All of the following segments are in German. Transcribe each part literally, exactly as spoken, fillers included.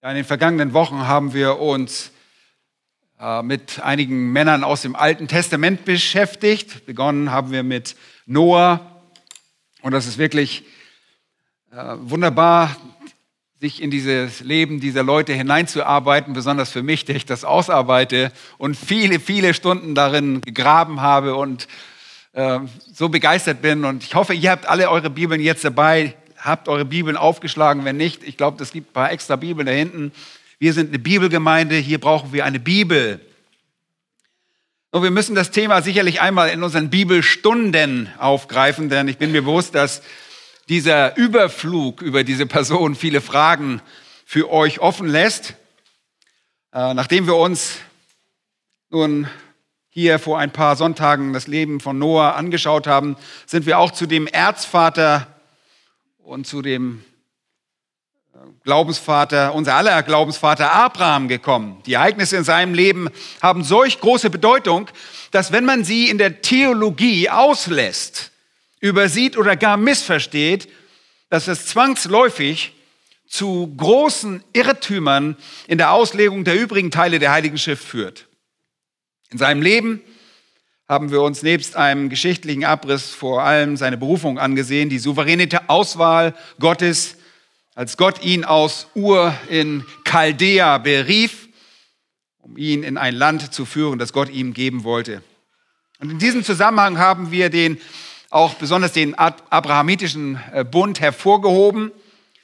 Ja, in den vergangenen Wochen haben wir uns äh, mit einigen Männern aus dem Alten Testament beschäftigt. Begonnen haben wir mit Noah. Und das ist wirklich äh, wunderbar, sich in dieses Leben dieser Leute hineinzuarbeiten, besonders für mich, der ich das ausarbeite und viele, viele Stunden darin gegraben habe und äh, so begeistert bin. Und ich hoffe, ihr habt alle eure Bibeln jetzt dabei, habt eure Bibeln aufgeschlagen. Wenn nicht, ich glaube, es gibt ein paar extra Bibeln da hinten. Wir sind eine Bibelgemeinde, hier brauchen wir eine Bibel. Und wir müssen das Thema sicherlich einmal in unseren Bibelstunden aufgreifen, denn ich bin mir bewusst, dass dieser Überflug über diese Person viele Fragen für euch offen lässt. Äh, nachdem wir uns nun hier vor ein paar Sonntagen das Leben von Noah angeschaut haben, sind wir auch zu dem Erzvater und zu dem Glaubensvater, unser aller Glaubensvater Abraham gekommen. Die Ereignisse in seinem Leben haben solch große Bedeutung, dass wenn man sie in der Theologie auslässt, übersieht oder gar missversteht, dass es zwangsläufig zu großen Irrtümern in der Auslegung der übrigen Teile der Heiligen Schrift führt. In seinem Leben haben wir uns nebst einem geschichtlichen Abriss vor allem seine Berufung angesehen, die souveräne Auswahl Gottes, als Gott ihn aus Ur in Chaldea berief, um ihn in ein Land zu führen, das Gott ihm geben wollte. Und in diesem Zusammenhang haben wir den, auch besonders den abrahamitischen Bund hervorgehoben.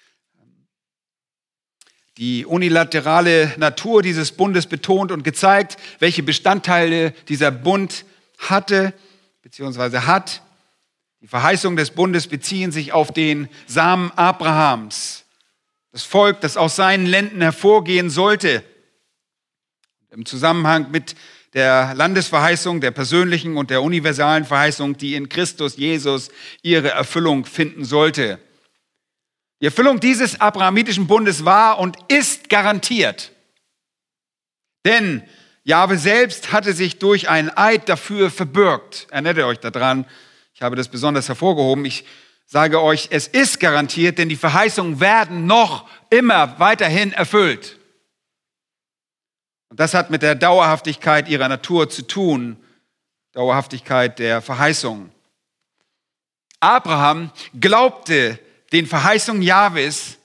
Die unilaterale Natur dieses Bundes betont und gezeigt, welche Bestandteile dieser Bund hatte bzw. hat. Die Verheißungen des Bundes beziehen sich auf den Samen Abrahams, das Volk, das aus seinen Lenden hervorgehen sollte. Im Zusammenhang mit der Landesverheißung, der persönlichen und der universalen Verheißung, die in Christus Jesus ihre Erfüllung finden sollte. Die Erfüllung dieses abrahamitischen Bundes war und ist garantiert. Denn Jahwe selbst hatte sich durch einen Eid dafür verbürgt. Erinnert ihr euch daran? Ich habe das besonders hervorgehoben. Ich sage euch, es ist garantiert, denn die Verheißungen werden noch immer weiterhin erfüllt. Und das hat mit der Dauerhaftigkeit ihrer Natur zu tun, Dauerhaftigkeit der Verheißungen. Abraham glaubte den Verheißungen Jahwes,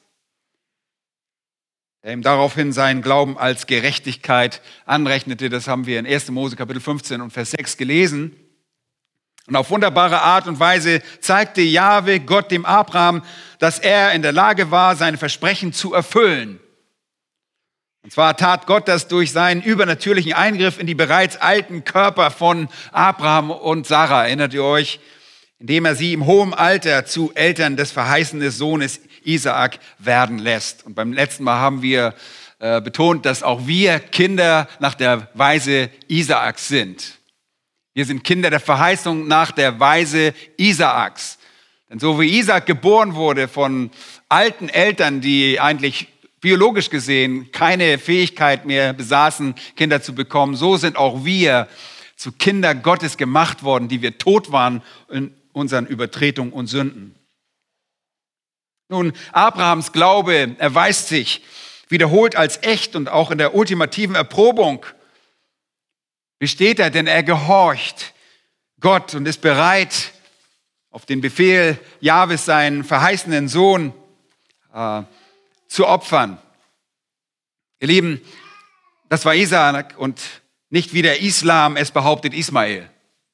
der ihm daraufhin seinen Glauben als Gerechtigkeit anrechnete. Das haben wir in erster Mose Kapitel fünfzehn und Vers sechs gelesen. Und auf wunderbare Art und Weise zeigte Jahwe, Gott, dem Abraham, dass er in der Lage war, seine Versprechen zu erfüllen. Und zwar tat Gott das durch seinen übernatürlichen Eingriff in die bereits alten Körper von Abraham und Sarah. Erinnert ihr euch? Indem er sie im hohen Alter zu Eltern des verheißenen Sohnes Isaak werden lässt. Und beim letzten Mal haben wir äh, betont, dass auch wir Kinder nach der Weise Isaaks sind. Wir sind Kinder der Verheißung nach der Weise Isaaks. Denn so wie Isaak geboren wurde von alten Eltern, die eigentlich biologisch gesehen keine Fähigkeit mehr besaßen, Kinder zu bekommen, so sind auch wir zu Kinder Gottes gemacht worden, die wir tot waren in unseren Übertretungen und Sünden. Nun, Abrahams Glaube erweist sich wiederholt als echt und auch in der ultimativen Erprobung besteht er, denn er gehorcht Gott und ist bereit, auf den Befehl Jahwes seinen verheißenen Sohn äh, zu opfern. Ihr Lieben, das war Isaak und nicht wie der Islam es behauptet, Ismael.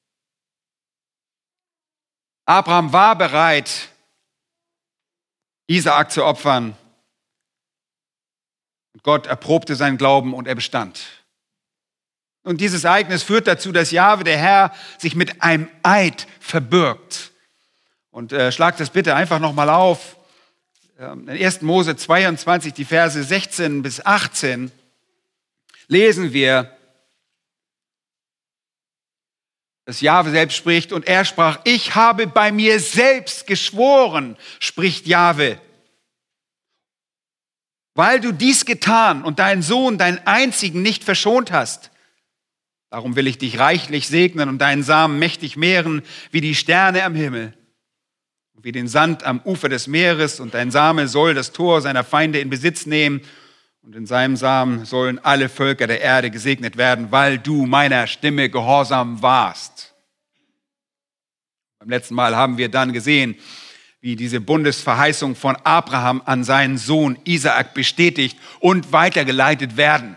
Abraham war bereit, Isaak zu opfern. Und Gott erprobte seinen Glauben und er bestand. Und dieses Ereignis führt dazu, dass Jahwe, der Herr, sich mit einem Eid verbürgt. Und äh, schlagt das bitte einfach nochmal auf. Ähm, in erster Mose zweiundzwanzig, die Verse sechzehn bis achtzehn, lesen wir, dass Jahwe selbst spricht und er sprach, ich habe bei mir selbst geschworen, spricht Jahwe. Weil du dies getan und deinen Sohn, deinen einzigen, nicht verschont hast, darum will ich dich reichlich segnen und deinen Samen mächtig mehren, wie die Sterne am Himmel, wie den Sand am Ufer des Meeres. Und dein Same soll das Tor seiner Feinde in Besitz nehmen. Und in seinem Samen sollen alle Völker der Erde gesegnet werden, weil du meiner Stimme gehorsam warst. Beim letzten Mal haben wir dann gesehen, wie diese Bundesverheißung von Abraham an seinen Sohn Isaak bestätigt und weitergeleitet werden.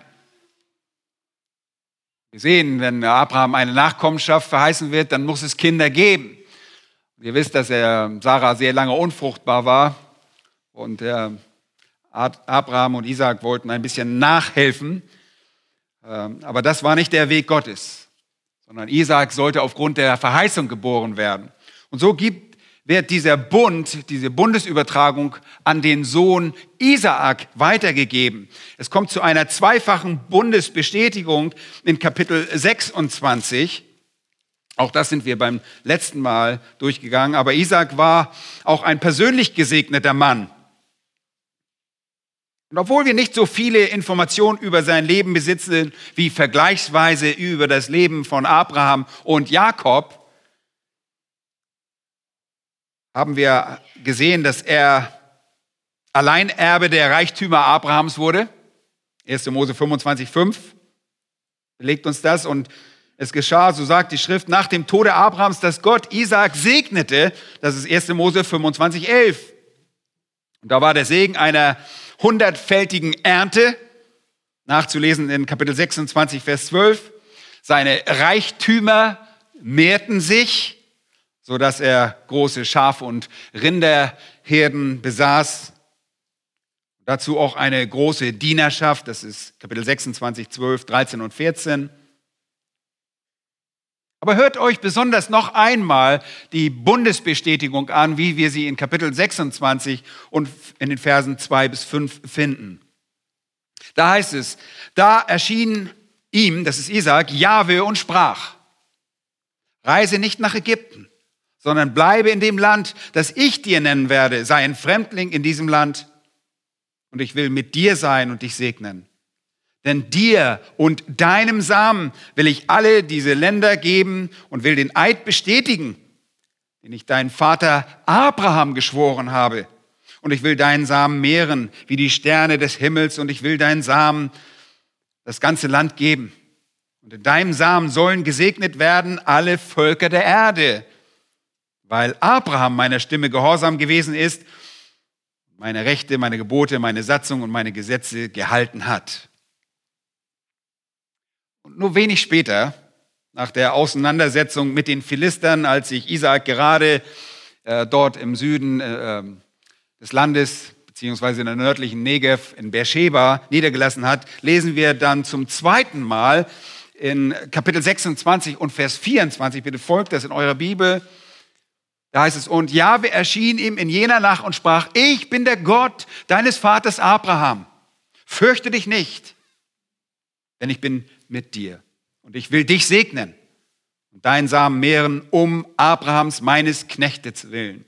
Wir sehen, wenn Abraham eine Nachkommenschaft verheißen wird, dann muss es Kinder geben. Ihr wisst, dass er Sarah sehr lange unfruchtbar war und der Abraham und Isaak wollten ein bisschen nachhelfen, aber das war nicht der Weg Gottes, sondern Isaak sollte aufgrund der Verheißung geboren werden. Und so gibt, wird dieser Bund, diese Bundesübertragung an den Sohn Isaak weitergegeben. Es kommt zu einer zweifachen Bundesbestätigung in Kapitel sechsundzwanzig. Auch das sind wir beim letzten Mal durchgegangen. Aber Isaak war auch ein persönlich gesegneter Mann. Und obwohl wir nicht so viele Informationen über sein Leben besitzen, wie vergleichsweise über das Leben von Abraham und Jakob, haben wir gesehen, dass er Alleinerbe der Reichtümer Abrahams wurde. erster Mose fünfundzwanzig fünf belegt uns das. Und es geschah, so sagt die Schrift, nach dem Tode Abrahams, dass Gott Isaak segnete. Das ist erster Mose fünfundzwanzig elf. Und da war der Segen einer hundertfältigen Ernte, nachzulesen in Kapitel sechsundzwanzig, Vers zwölf. Seine Reichtümer mehrten sich, sodass er große Schaf- und Rinderherden besaß. Dazu auch eine große Dienerschaft, das ist Kapitel sechsundzwanzig, zwölf, dreizehn und vierzehn. Aber hört euch besonders noch einmal die Bundesbestätigung an, wie wir sie in Kapitel sechsundzwanzig und in den Versen zwei bis fünf finden. Da heißt es, da erschien ihm, das ist Isaak, Jahwe und sprach, reise nicht nach Ägypten, sondern bleibe in dem Land, das ich dir nennen werde, sei ein Fremdling in diesem Land und ich will mit dir sein und dich segnen. Denn dir und deinem Samen will ich alle diese Länder geben und will den Eid bestätigen, den ich deinen Vater Abraham geschworen habe. Und ich will deinen Samen mehren wie die Sterne des Himmels und ich will deinen Samen das ganze Land geben. Und in deinem Samen sollen gesegnet werden alle Völker der Erde, weil Abraham meiner Stimme gehorsam gewesen ist, meine Rechte, meine Gebote, meine Satzung und meine Gesetze gehalten hat. Und nur wenig später, nach der Auseinandersetzung mit den Philistern, als sich Isaak gerade äh, dort im Süden äh, des Landes, beziehungsweise in der nördlichen Negev in Beersheba niedergelassen hat, lesen wir dann zum zweiten Mal in Kapitel sechsundzwanzig und Vers vierundzwanzig, bitte folgt das in eurer Bibel. Da heißt es, und Jahwe erschien ihm in jener Nacht und sprach, ich bin der Gott deines Vaters Abraham. Fürchte dich nicht, denn ich bin mit dir. Und ich will dich segnen und deinen Samen mehren um Abrahams, meines Knechtes willen.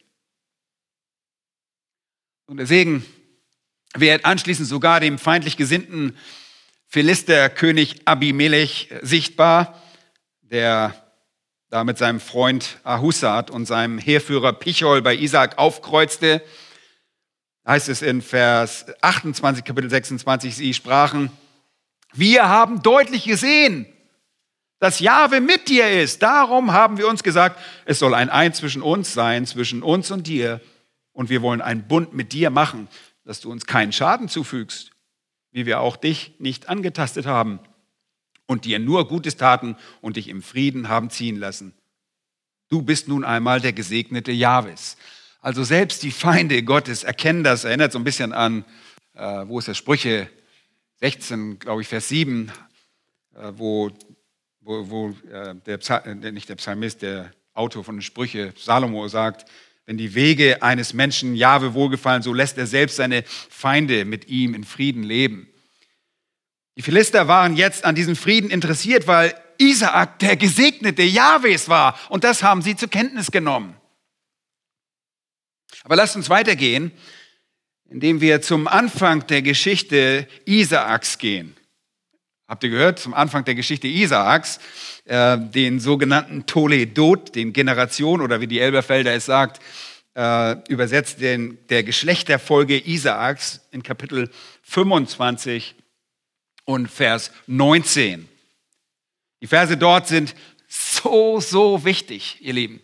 Und der Segen wird anschließend sogar dem feindlich gesinnten Philisterkönig Abimelech sichtbar, der da mit seinem Freund Ahusat und seinem Heerführer Pichol bei Isaak aufkreuzte. Da heißt es in Vers achtundzwanzig, Kapitel sechsundzwanzig, sie sprachen, wir haben deutlich gesehen, dass Jahwe mit dir ist. Darum haben wir uns gesagt, es soll ein Eid zwischen uns sein, zwischen uns und dir. Und wir wollen einen Bund mit dir machen, dass du uns keinen Schaden zufügst, wie wir auch dich nicht angetastet haben und dir nur Gutes taten und dich im Frieden haben ziehen lassen. Du bist nun einmal der Gesegnete Jahwes. Also selbst die Feinde Gottes erkennen das, erinnert so ein bisschen an, äh, wo ist das, Sprüche sechzehn, glaube ich, Vers sieben, äh, wo, wo, wo äh, der, Psal- äh, nicht der Psalmist, der Autor von den Sprüche, Salomo sagt, wenn die Wege eines Menschen Jahwe wohlgefallen, so lässt er selbst seine Feinde mit ihm in Frieden leben. Die Philister waren jetzt an diesem Frieden interessiert, weil Isaak der Gesegnete Jahwes war. Und das haben sie zur Kenntnis genommen. Aber lasst uns weitergehen, indem wir zum Anfang der Geschichte Isaaks gehen. Habt ihr gehört? Zum Anfang der Geschichte Isaaks, äh, den sogenannten Toledot, den Generation, oder wie die Elberfelder es sagt, äh, übersetzt den, der Geschlechterfolge Isaaks in Kapitel fünfundzwanzig und Vers neunzehn. Die Verse dort sind so, so wichtig, ihr Lieben.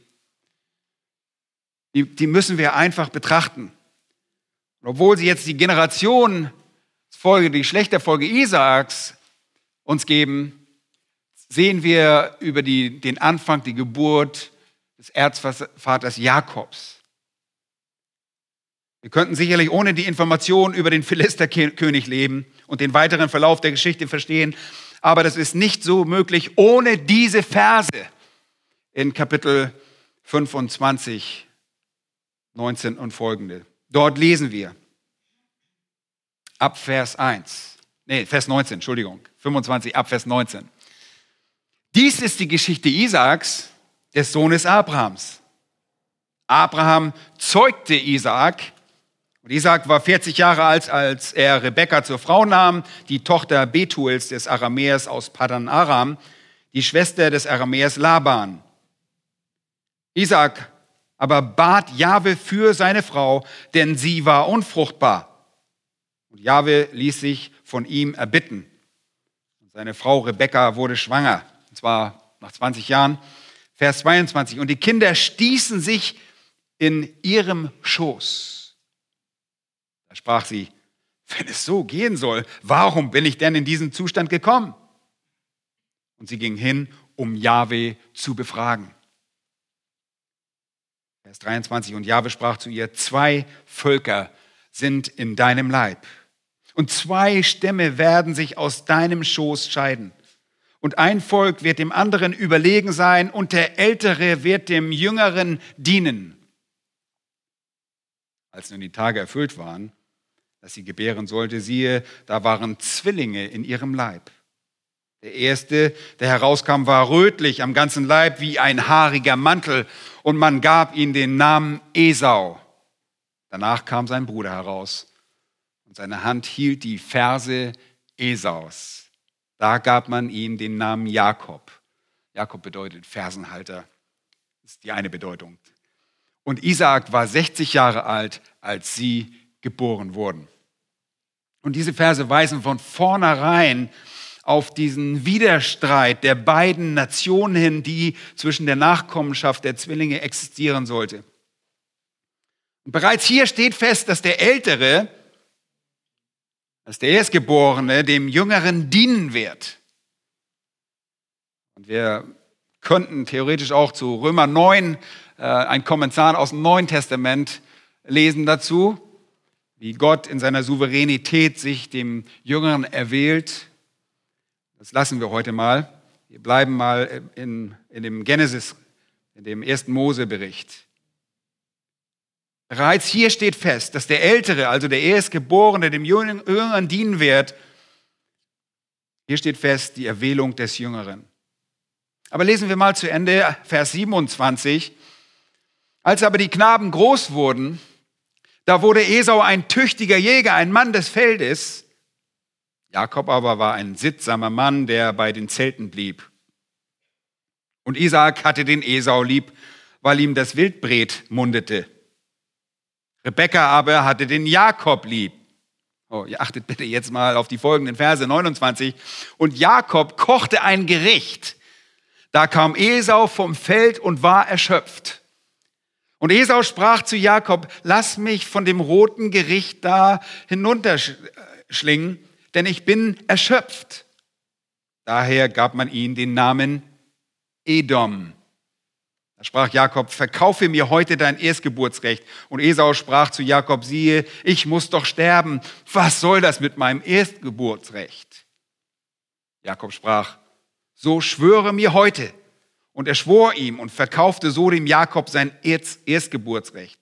Die, die müssen wir einfach betrachten. Und obwohl sie jetzt die Generationsfolge, die Geschlechterfolge Isaaks uns geben, sehen wir über die, den Anfang, die Geburt des Erzvaters Jakobs. Wir könnten sicherlich ohne die Informationen über den Philisterkönig leben und den weiteren Verlauf der Geschichte verstehen, aber das ist nicht so möglich ohne diese Verse in Kapitel fünfundzwanzig, neunzehn und folgende. Dort lesen wir ab Vers eins, nee, Vers neunzehn, Entschuldigung, fünfundzwanzig ab Vers neunzehn. Dies ist die Geschichte Isaaks, des Sohnes Abrahams. Abraham zeugte Isaak. Und Isaak war vierzig Jahre alt, als er Rebekka zur Frau nahm, die Tochter Betuels des Aramäers aus Paddan Aram, die Schwester des Aramäers Laban. Isaak aber bat Jahwe für seine Frau, denn sie war unfruchtbar. Und Jahwe ließ sich von ihm erbitten. Und seine Frau Rebekka wurde schwanger, und zwar nach zwanzig Jahren. Vers zweiundzwanzig. Und die Kinder stießen sich in ihrem Schoß. Da sprach sie, wenn es so gehen soll, warum bin ich denn in diesen Zustand gekommen? Und sie ging hin, um Jahwe zu befragen. Vers dreiundzwanzig. Und Jahwe sprach zu ihr, zwei Völker sind in deinem Leib. Und zwei Stämme werden sich aus deinem Schoß scheiden. Und ein Volk wird dem anderen überlegen sein und der Ältere wird dem Jüngeren dienen. Als nun die Tage erfüllt waren, dass sie gebären sollte, siehe, da waren Zwillinge in ihrem Leib. Der erste, der herauskam, war rötlich am ganzen Leib wie ein haariger Mantel und man gab ihm den Namen Esau. Danach kam sein Bruder heraus und seine Hand hielt die Ferse Esaus. Da gab man ihm den Namen Jakob. Jakob bedeutet Fersenhalter. Das ist die eine Bedeutung. Und Isaak war sechzig Jahre alt, als sie geboren wurden. Und diese Verse weisen von vornherein auf diesen Widerstreit der beiden Nationen hin, die zwischen der Nachkommenschaft der Zwillinge existieren sollte. Und bereits hier steht fest, dass der Ältere, dass der Erstgeborene dem Jüngeren dienen wird. Und wir könnten theoretisch auch zu Römer neun äh, ein Kommentar aus dem Neuen Testament lesen dazu, wie Gott in seiner Souveränität sich dem Jüngeren erwählt. Das lassen wir heute mal. Wir bleiben mal in, in dem Genesis, in dem ersten Mose-Bericht. Bereits hier steht fest, dass der Ältere, also der Erstgeborene, dem Jüngeren dienen wird. Hier steht fest, die Erwählung des Jüngeren. Aber lesen wir mal zu Ende, Vers siebenundzwanzig. Als aber die Knaben groß wurden, da wurde Esau ein tüchtiger Jäger, ein Mann des Feldes. Jakob aber war ein sittsamer Mann, der bei den Zelten blieb. Und Isaak hatte den Esau lieb, weil ihm das Wildbret mundete. Rebekka aber hatte den Jakob lieb. Oh, ihr achtet bitte jetzt mal auf die folgenden Verse, neunundzwanzig. Und Jakob kochte ein Gericht. Da kam Esau vom Feld und war erschöpft. Und Esau sprach zu Jakob, lass mich von dem roten Gericht da hinunterschlingen, denn ich bin erschöpft. Daher gab man ihm den Namen Edom. Da sprach Jakob, verkaufe mir heute dein Erstgeburtsrecht. Und Esau sprach zu Jakob, siehe, ich muss doch sterben. Was soll das mit meinem Erstgeburtsrecht? Jakob sprach, so schwöre mir heute. Und er schwor ihm und verkaufte so dem Jakob sein Erstgeburtsrecht.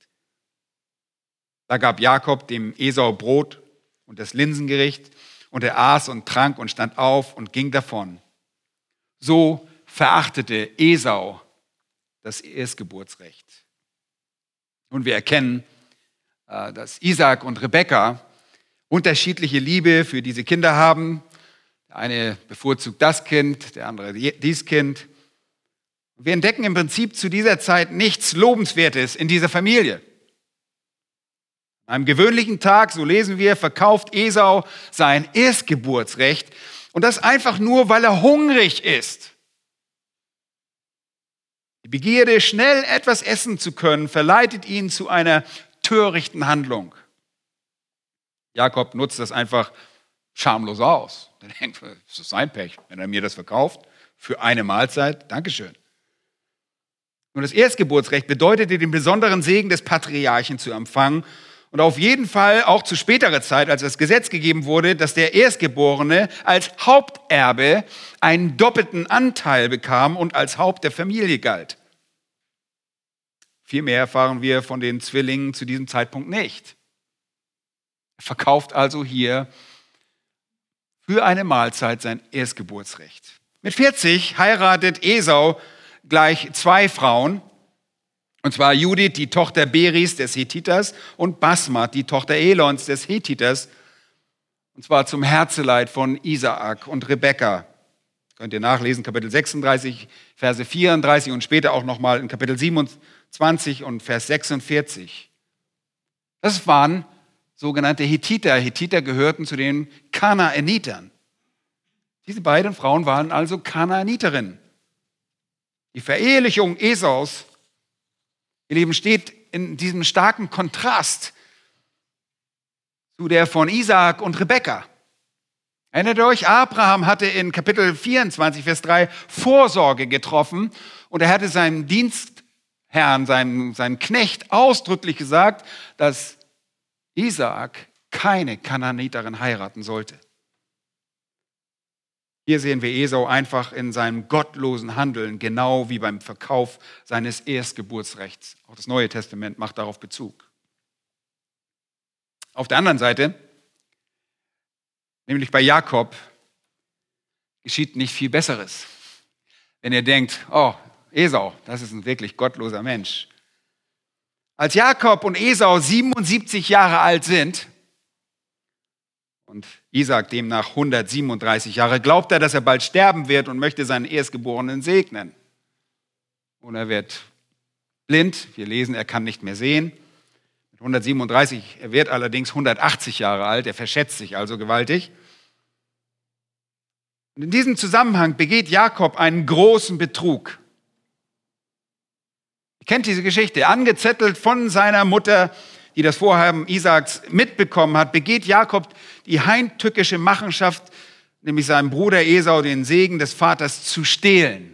Da gab Jakob dem Esau Brot und das Linsengericht, und er aß und trank und stand auf und ging davon. So verachtete Esau das Erstgeburtsrecht. Und wir erkennen, dass Isaak und Rebekka unterschiedliche Liebe für diese Kinder haben. Der eine bevorzugt das Kind, der andere dies Kind. Wir entdecken im Prinzip zu dieser Zeit nichts Lobenswertes in dieser Familie. An einem gewöhnlichen Tag, so lesen wir, verkauft Esau sein Erstgeburtsrecht. Und das einfach nur, weil er hungrig ist. Die Begierde, schnell etwas essen zu können, verleitet ihn zu einer törichten Handlung. Jakob nutzt das einfach schamlos aus. Er denkt, das ist sein Pech, wenn er mir das verkauft für eine Mahlzeit. Dankeschön. Und das Erstgeburtsrecht bedeutete, den besonderen Segen des Patriarchen zu empfangen. Und auf jeden Fall auch zu späterer Zeit, als das Gesetz gegeben wurde, dass der Erstgeborene als Haupterbe einen doppelten Anteil bekam und als Haupt der Familie galt. Viel mehr erfahren wir von den Zwillingen zu diesem Zeitpunkt nicht. Er verkauft also hier für eine Mahlzeit sein Erstgeburtsrecht. Mit vierzig heiratet Esau gleich zwei Frauen. Und zwar Judith, die Tochter Beris des Hethiters, und Basmat, die Tochter Elons des Hethiters. Und zwar zum Herzeleid von Isaak und Rebekka. Könnt ihr nachlesen, Kapitel sechsunddreißig, Verse vierunddreißig und später auch nochmal in Kapitel siebenundzwanzig und Vers sechsundvierzig. Das waren sogenannte Hethiter. Hethiter gehörten zu den Kanaanitern. Diese beiden Frauen waren also Kanaaniterinnen. Die Verehelichung Esaus, ihr Lieben, steht in diesem starken Kontrast zu der von Isaak und Rebekka. Erinnert ihr euch, Abraham hatte in Kapitel vierundzwanzig, Vers drei Vorsorge getroffen und er hatte seinem Dienstherrn, seinem, seinem Knecht ausdrücklich gesagt, dass Isaak keine Kanaaniterin heiraten sollte. Hier sehen wir Esau einfach in seinem gottlosen Handeln, genau wie beim Verkauf seines Erstgeburtsrechts. Auch das Neue Testament macht darauf Bezug. Auf der anderen Seite, nämlich bei Jakob, geschieht nicht viel Besseres. Wenn ihr denkt, oh, Esau, das ist ein wirklich gottloser Mensch. Als Jakob und Esau siebenundsiebzig Jahre alt sind, und Isaak demnach hundertsiebenunddreißig Jahre, glaubt er, dass er bald sterben wird und möchte seinen Erstgeborenen segnen. Und er wird blind. Wir lesen, er kann nicht mehr sehen. Mit hundertsiebenunddreißig, er wird allerdings hundertachtzig Jahre alt. Er verschätzt sich also gewaltig. Und in diesem Zusammenhang begeht Jakob einen großen Betrug. Ihr kennt diese Geschichte. Angezettelt von seiner Mutter, die das Vorhaben Isaaks mitbekommen hat, begeht Jakob die heimtückische Machenschaft, nämlich seinem Bruder Esau den Segen des Vaters zu stehlen.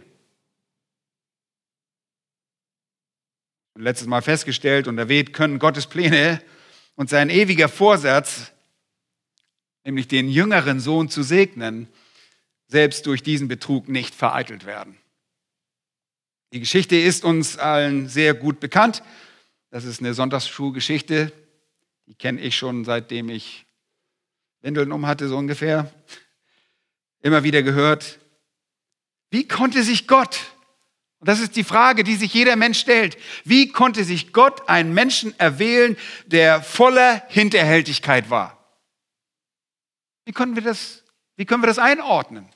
Letztes Mal festgestellt und erwähnt, können Gottes Pläne und sein ewiger Vorsatz, nämlich den jüngeren Sohn zu segnen, selbst durch diesen Betrug nicht vereitelt werden. Die Geschichte ist uns allen sehr gut bekannt. Das ist eine Sonntagsschulgeschichte, die kenne ich schon, seitdem ich Windeln um hatte, so ungefähr. Immer wieder gehört. Wie konnte sich Gott, und das ist die Frage, die sich jeder Mensch stellt, wie konnte sich Gott einen Menschen erwählen, der voller Hinterhältigkeit war? Wie können wir das, wie können wir das einordnen?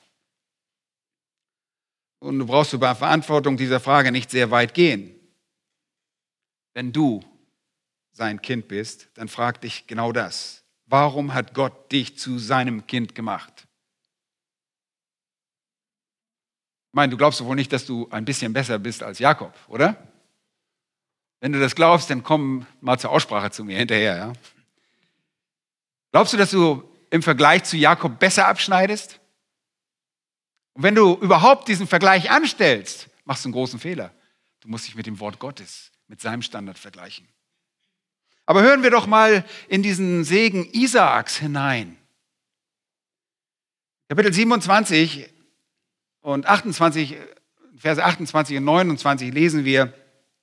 Und du brauchst bei Verantwortung dieser Frage nicht sehr weit gehen. Wenn du sein Kind bist, dann frag dich genau das. Warum hat Gott dich zu seinem Kind gemacht? Ich meine, du glaubst doch wohl nicht, dass du ein bisschen besser bist als Jakob, oder? Wenn du das glaubst, dann komm mal zur Aussprache zu mir hinterher. Ja? Glaubst du, dass du im Vergleich zu Jakob besser abschneidest? Und wenn du überhaupt diesen Vergleich anstellst, machst du einen großen Fehler. Du musst dich mit dem Wort Gottes, mit seinem Standard vergleichen. Aber hören wir doch mal in diesen Segen Isaaks hinein. Kapitel siebenundzwanzig und achtundzwanzig, Verse achtundzwanzig und neunundzwanzig lesen wir: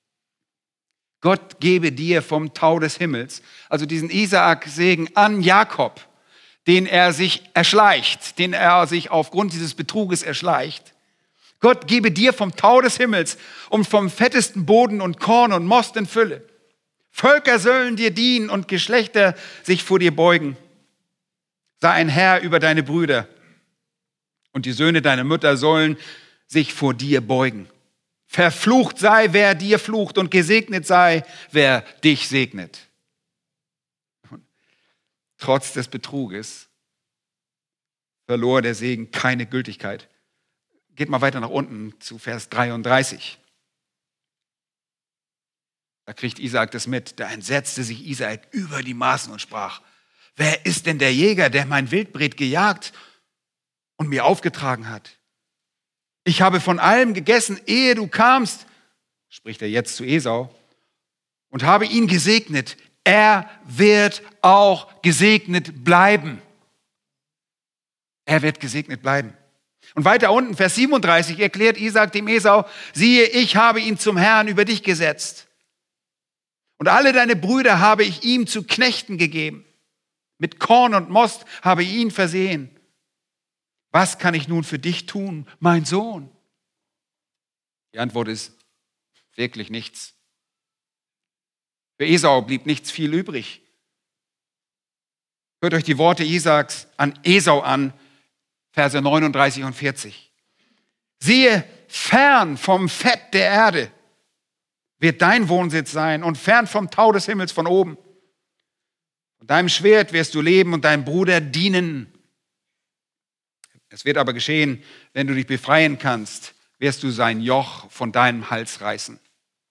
Gott gebe dir vom Tau des Himmels, also diesen Isaak-Segen an Jakob, den er sich erschleicht, den er sich aufgrund dieses Betruges erschleicht. Gott gebe dir vom Tau des Himmels und vom fettesten Boden und Korn und Most in Fülle. Völker sollen dir dienen und Geschlechter sich vor dir beugen. Sei ein Herr über deine Brüder und die Söhne deiner Mütter sollen sich vor dir beugen. Verflucht sei, wer dir flucht und gesegnet sei, wer dich segnet. trotz des Betruges, verlor der Segen keine Gültigkeit. Geht mal weiter nach unten zu Vers dreiunddreißig. Da kriegt Isaak das mit. Da entsetzte sich Isaak über die Maßen und sprach: Wer ist denn der Jäger, der mein Wildbret gejagt und mir aufgetragen hat? Ich habe von allem gegessen, ehe du kamst, spricht er jetzt zu Esau, und habe ihn gesegnet. Er wird auch gesegnet bleiben. Er wird gesegnet bleiben. Und weiter unten, Vers siebenunddreißig, erklärt Isaak dem Esau: Siehe, ich habe ihn zum Herrn über dich gesetzt. Und alle deine Brüder habe ich ihm zu Knechten gegeben. Mit Korn und Most habe ich ihn versehen. Was kann ich nun für dich tun, mein Sohn? Die Antwort ist wirklich nichts. Für Esau blieb nichts viel übrig. Hört euch die Worte Isaaks an Esau an, Verse neununddreißig und vierzig. Siehe, fern vom Fett der Erde wird dein Wohnsitz sein und fern vom Tau des Himmels von oben. Und deinem Schwert wirst du leben und deinem Bruder dienen. Es wird aber geschehen, wenn du dich befreien kannst, wirst du sein Joch von deinem Hals reißen.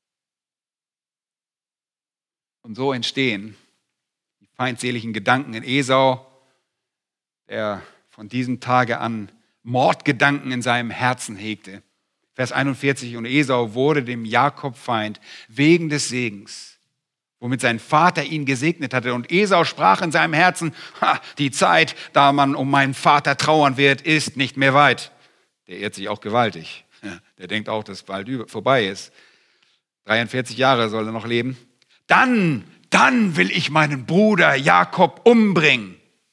Und so entstehen die feindseligen Gedanken in Esau, der von diesem Tage an Mordgedanken in seinem Herzen hegte. Vers einundvierzig, und Esau wurde dem Jakob Feind wegen des Segens, womit sein Vater ihn gesegnet hatte. Und Esau sprach in seinem Herzen: ha, die Zeit, da man um meinen Vater trauern wird, ist nicht mehr weit. Der ehrt sich auch gewaltig. Der denkt auch, dass es bald vorbei ist. dreiundvierzig Jahre soll er noch leben. Dann, dann will ich meinen Bruder Jakob umbringen.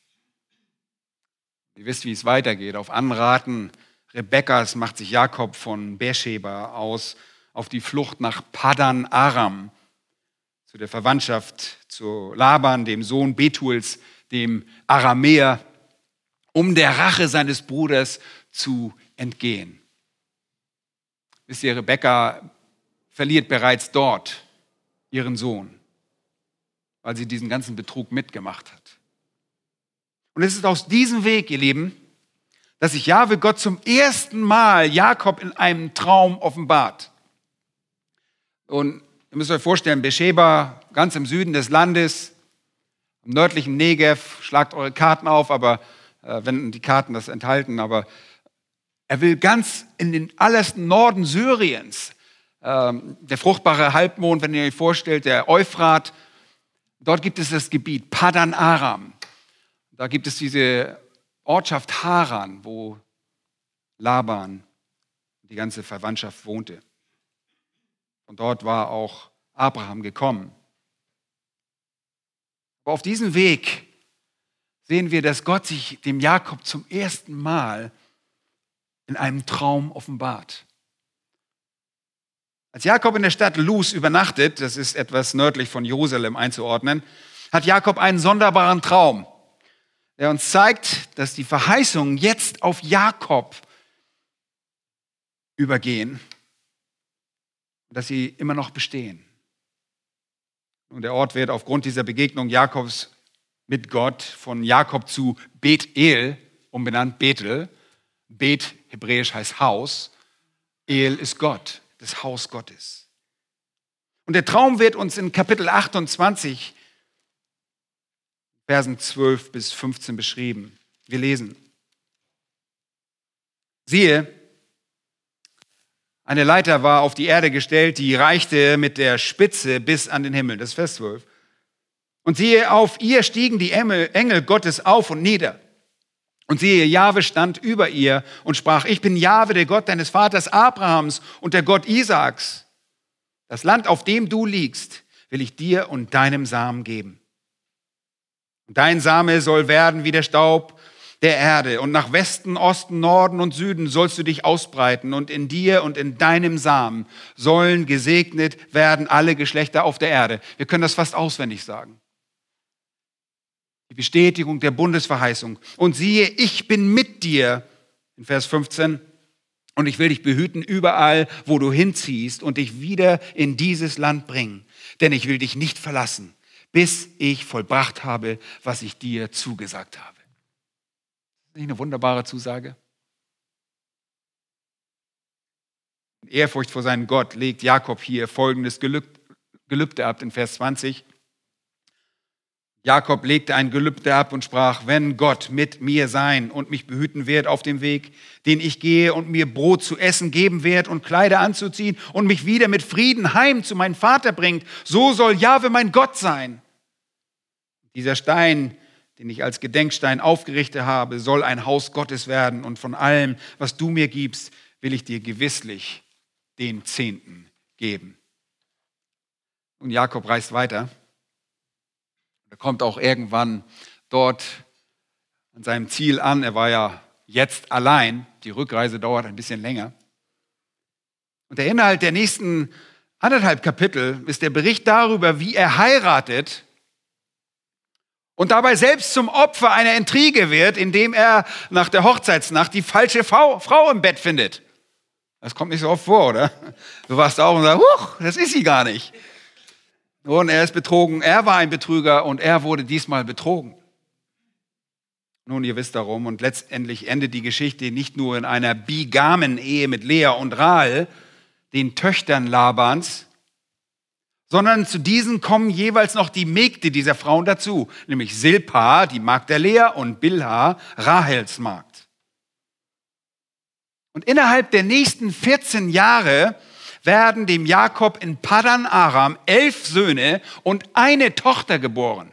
Ihr wisst, wie es weitergeht. Auf Anraten Rebekkas macht sich Jakob von Beersheba aus auf die Flucht nach Paddan Aram, zu der Verwandtschaft zu Laban, dem Sohn Betuels, dem Aramäer, um der Rache seines Bruders zu entgehen. Wisst ihr, Rebekka verliert bereits dort ihren Sohn, weil sie diesen ganzen Betrug mitgemacht hat. Und es ist aus diesem Weg, ihr Lieben, dass sich Jahwe Gott zum ersten Mal Jakob in einem Traum offenbart. Und ihr müsst euch vorstellen, Beersheba, ganz im Süden des Landes, im nördlichen Negev, schlagt eure Karten auf, aber äh, wenn die Karten das enthalten, aber er will ganz in den allersten Norden Syriens, ähm, der fruchtbare Halbmond, wenn ihr euch vorstellt, der Euphrat, dort gibt es das Gebiet Paddan Aram. Da gibt es diese Ortschaft Haran, wo Laban, die ganze Verwandtschaft, wohnte. Und dort war auch Abraham gekommen. Aber auf diesem Weg sehen wir, dass Gott sich dem Jakob zum ersten Mal in einem Traum offenbart. Als Jakob in der Stadt Luz übernachtet, das ist etwas nördlich von Jerusalem einzuordnen, hat Jakob einen sonderbaren Traum, der uns zeigt, dass die Verheißungen jetzt auf Jakob übergehen und dass sie immer noch bestehen. Und der Ort wird aufgrund dieser Begegnung Jakobs mit Gott von Jakob zu Bethel umbenannt, Bethel. Bet, hebräisch heißt Haus. El ist Gott, das Haus Gottes. Und der Traum wird uns in Kapitel achtundzwanzig Versen zwölf bis fünfzehn beschrieben. Wir lesen: Siehe, eine Leiter war auf die Erde gestellt, die reichte mit der Spitze bis an den Himmel. Das ist Vers zwölf. Und siehe, auf ihr stiegen die Engel Gottes auf und nieder. Und siehe, Jahwe stand über ihr und sprach: Ich bin Jahwe, der Gott deines Vaters Abrahams und der Gott Isaaks. Das Land, auf dem du liegst, will ich dir und deinem Samen geben. Und dein Same soll werden wie der Staub der Erde. Und nach Westen, Osten, Norden und Süden sollst du dich ausbreiten. Und in dir und in deinem Samen sollen gesegnet werden alle Geschlechter auf der Erde. Wir können das fast auswendig sagen. Die Bestätigung der Bundesverheißung. Und siehe, ich bin mit dir, in Vers fünfzehn, und ich will dich behüten überall, wo du hinziehst und dich wieder in dieses Land bringen. Denn ich will dich nicht verlassen, bis ich vollbracht habe, was ich dir zugesagt habe. Ist nicht eine wunderbare Zusage? In Ehrfurcht vor seinem Gott legt Jakob hier folgendes Gelübde ab in Vers zwanzig. Jakob legte ein Gelübde ab und sprach, wenn Gott mit mir sein und mich behüten wird auf dem Weg, den ich gehe und mir Brot zu essen geben wird und Kleider anzuziehen und mich wieder mit Frieden heim zu meinem Vater bringt, so soll Jahwe mein Gott sein. Dieser Stein, den ich als Gedenkstein aufgerichtet habe, soll ein Haus Gottes werden und von allem, was du mir gibst, will ich dir gewisslich den Zehnten geben. Und Jakob reist weiter. Er kommt auch irgendwann dort an seinem Ziel an. Er war ja jetzt allein. Die Rückreise dauert ein bisschen länger. Und der Inhalt der nächsten anderthalb Kapitel ist der Bericht darüber, wie er heiratet und dabei selbst zum Opfer einer Intrige wird, indem er nach der Hochzeitsnacht die falsche Frau, Frau im Bett findet. Das kommt nicht so oft vor, oder? Du warst auch und sagst, huch, das ist sie gar nicht. Und er ist betrogen, er war ein Betrüger und er wurde diesmal betrogen. Nun, ihr wisst darum, und letztendlich endet die Geschichte nicht nur in einer bigamen Ehe mit Lea und Rahel, den Töchtern Labans, sondern zu diesen kommen jeweils noch die Mägde dieser Frauen dazu, nämlich Silpa, die Magd der Lea, und Bilha, Rahels Magd. Und innerhalb der nächsten vierzehn Jahre werden dem Jakob in Paddan Aram elf Söhne und eine Tochter geboren.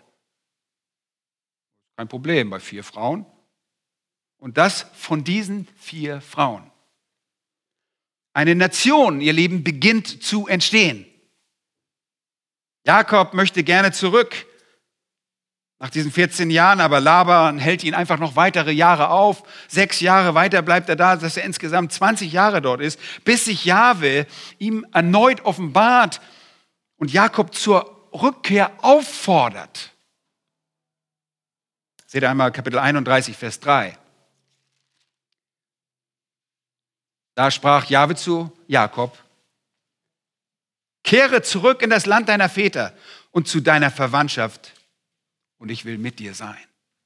Kein Problem bei vier Frauen. Und das von diesen vier Frauen. Eine Nation, ihr Leben, beginnt zu entstehen. Jakob möchte gerne zurück nach diesen vierzehn Jahren, aber Laban hält ihn einfach noch weitere Jahre auf. Sechs Jahre weiter bleibt er da, dass er insgesamt zwanzig Jahre dort ist, bis sich Jahwe ihm erneut offenbart und Jakob zur Rückkehr auffordert. Seht ihr einmal Kapitel einunddreißig, Vers drei. Da sprach Jahwe zu Jakob, kehre zurück in das Land deiner Väter und zu deiner Verwandtschaft, und ich will mit dir sein.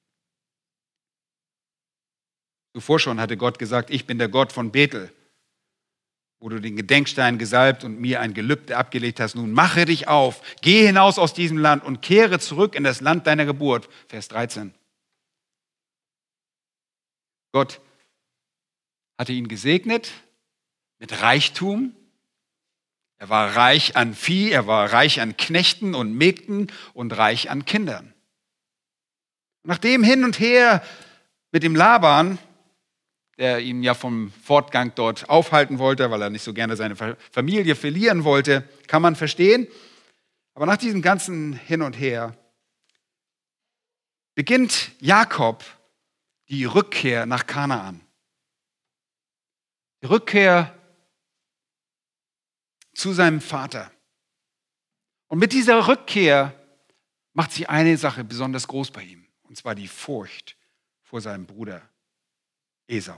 Zuvor schon hatte Gott gesagt, ich bin der Gott von Bethel, wo du den Gedenkstein gesalbt und mir ein Gelübde abgelegt hast. Nun mache dich auf, geh hinaus aus diesem Land und kehre zurück in das Land deiner Geburt. Vers dreizehn. Gott hatte ihn gesegnet mit Reichtum. Er war reich an Vieh, er war reich an Knechten und Mägden und reich an Kindern. Nach dem Hin und Her mit dem Laban, der ihn ja vom Fortgang dort aufhalten wollte, weil er nicht so gerne seine Familie verlieren wollte, kann man verstehen. Aber nach diesem ganzen Hin und Her beginnt Jakob die Rückkehr nach Kanaan. Die Rückkehr zu seinem Vater. Und mit dieser Rückkehr macht sich eine Sache besonders groß bei ihm. Und zwar die Furcht vor seinem Bruder Esau.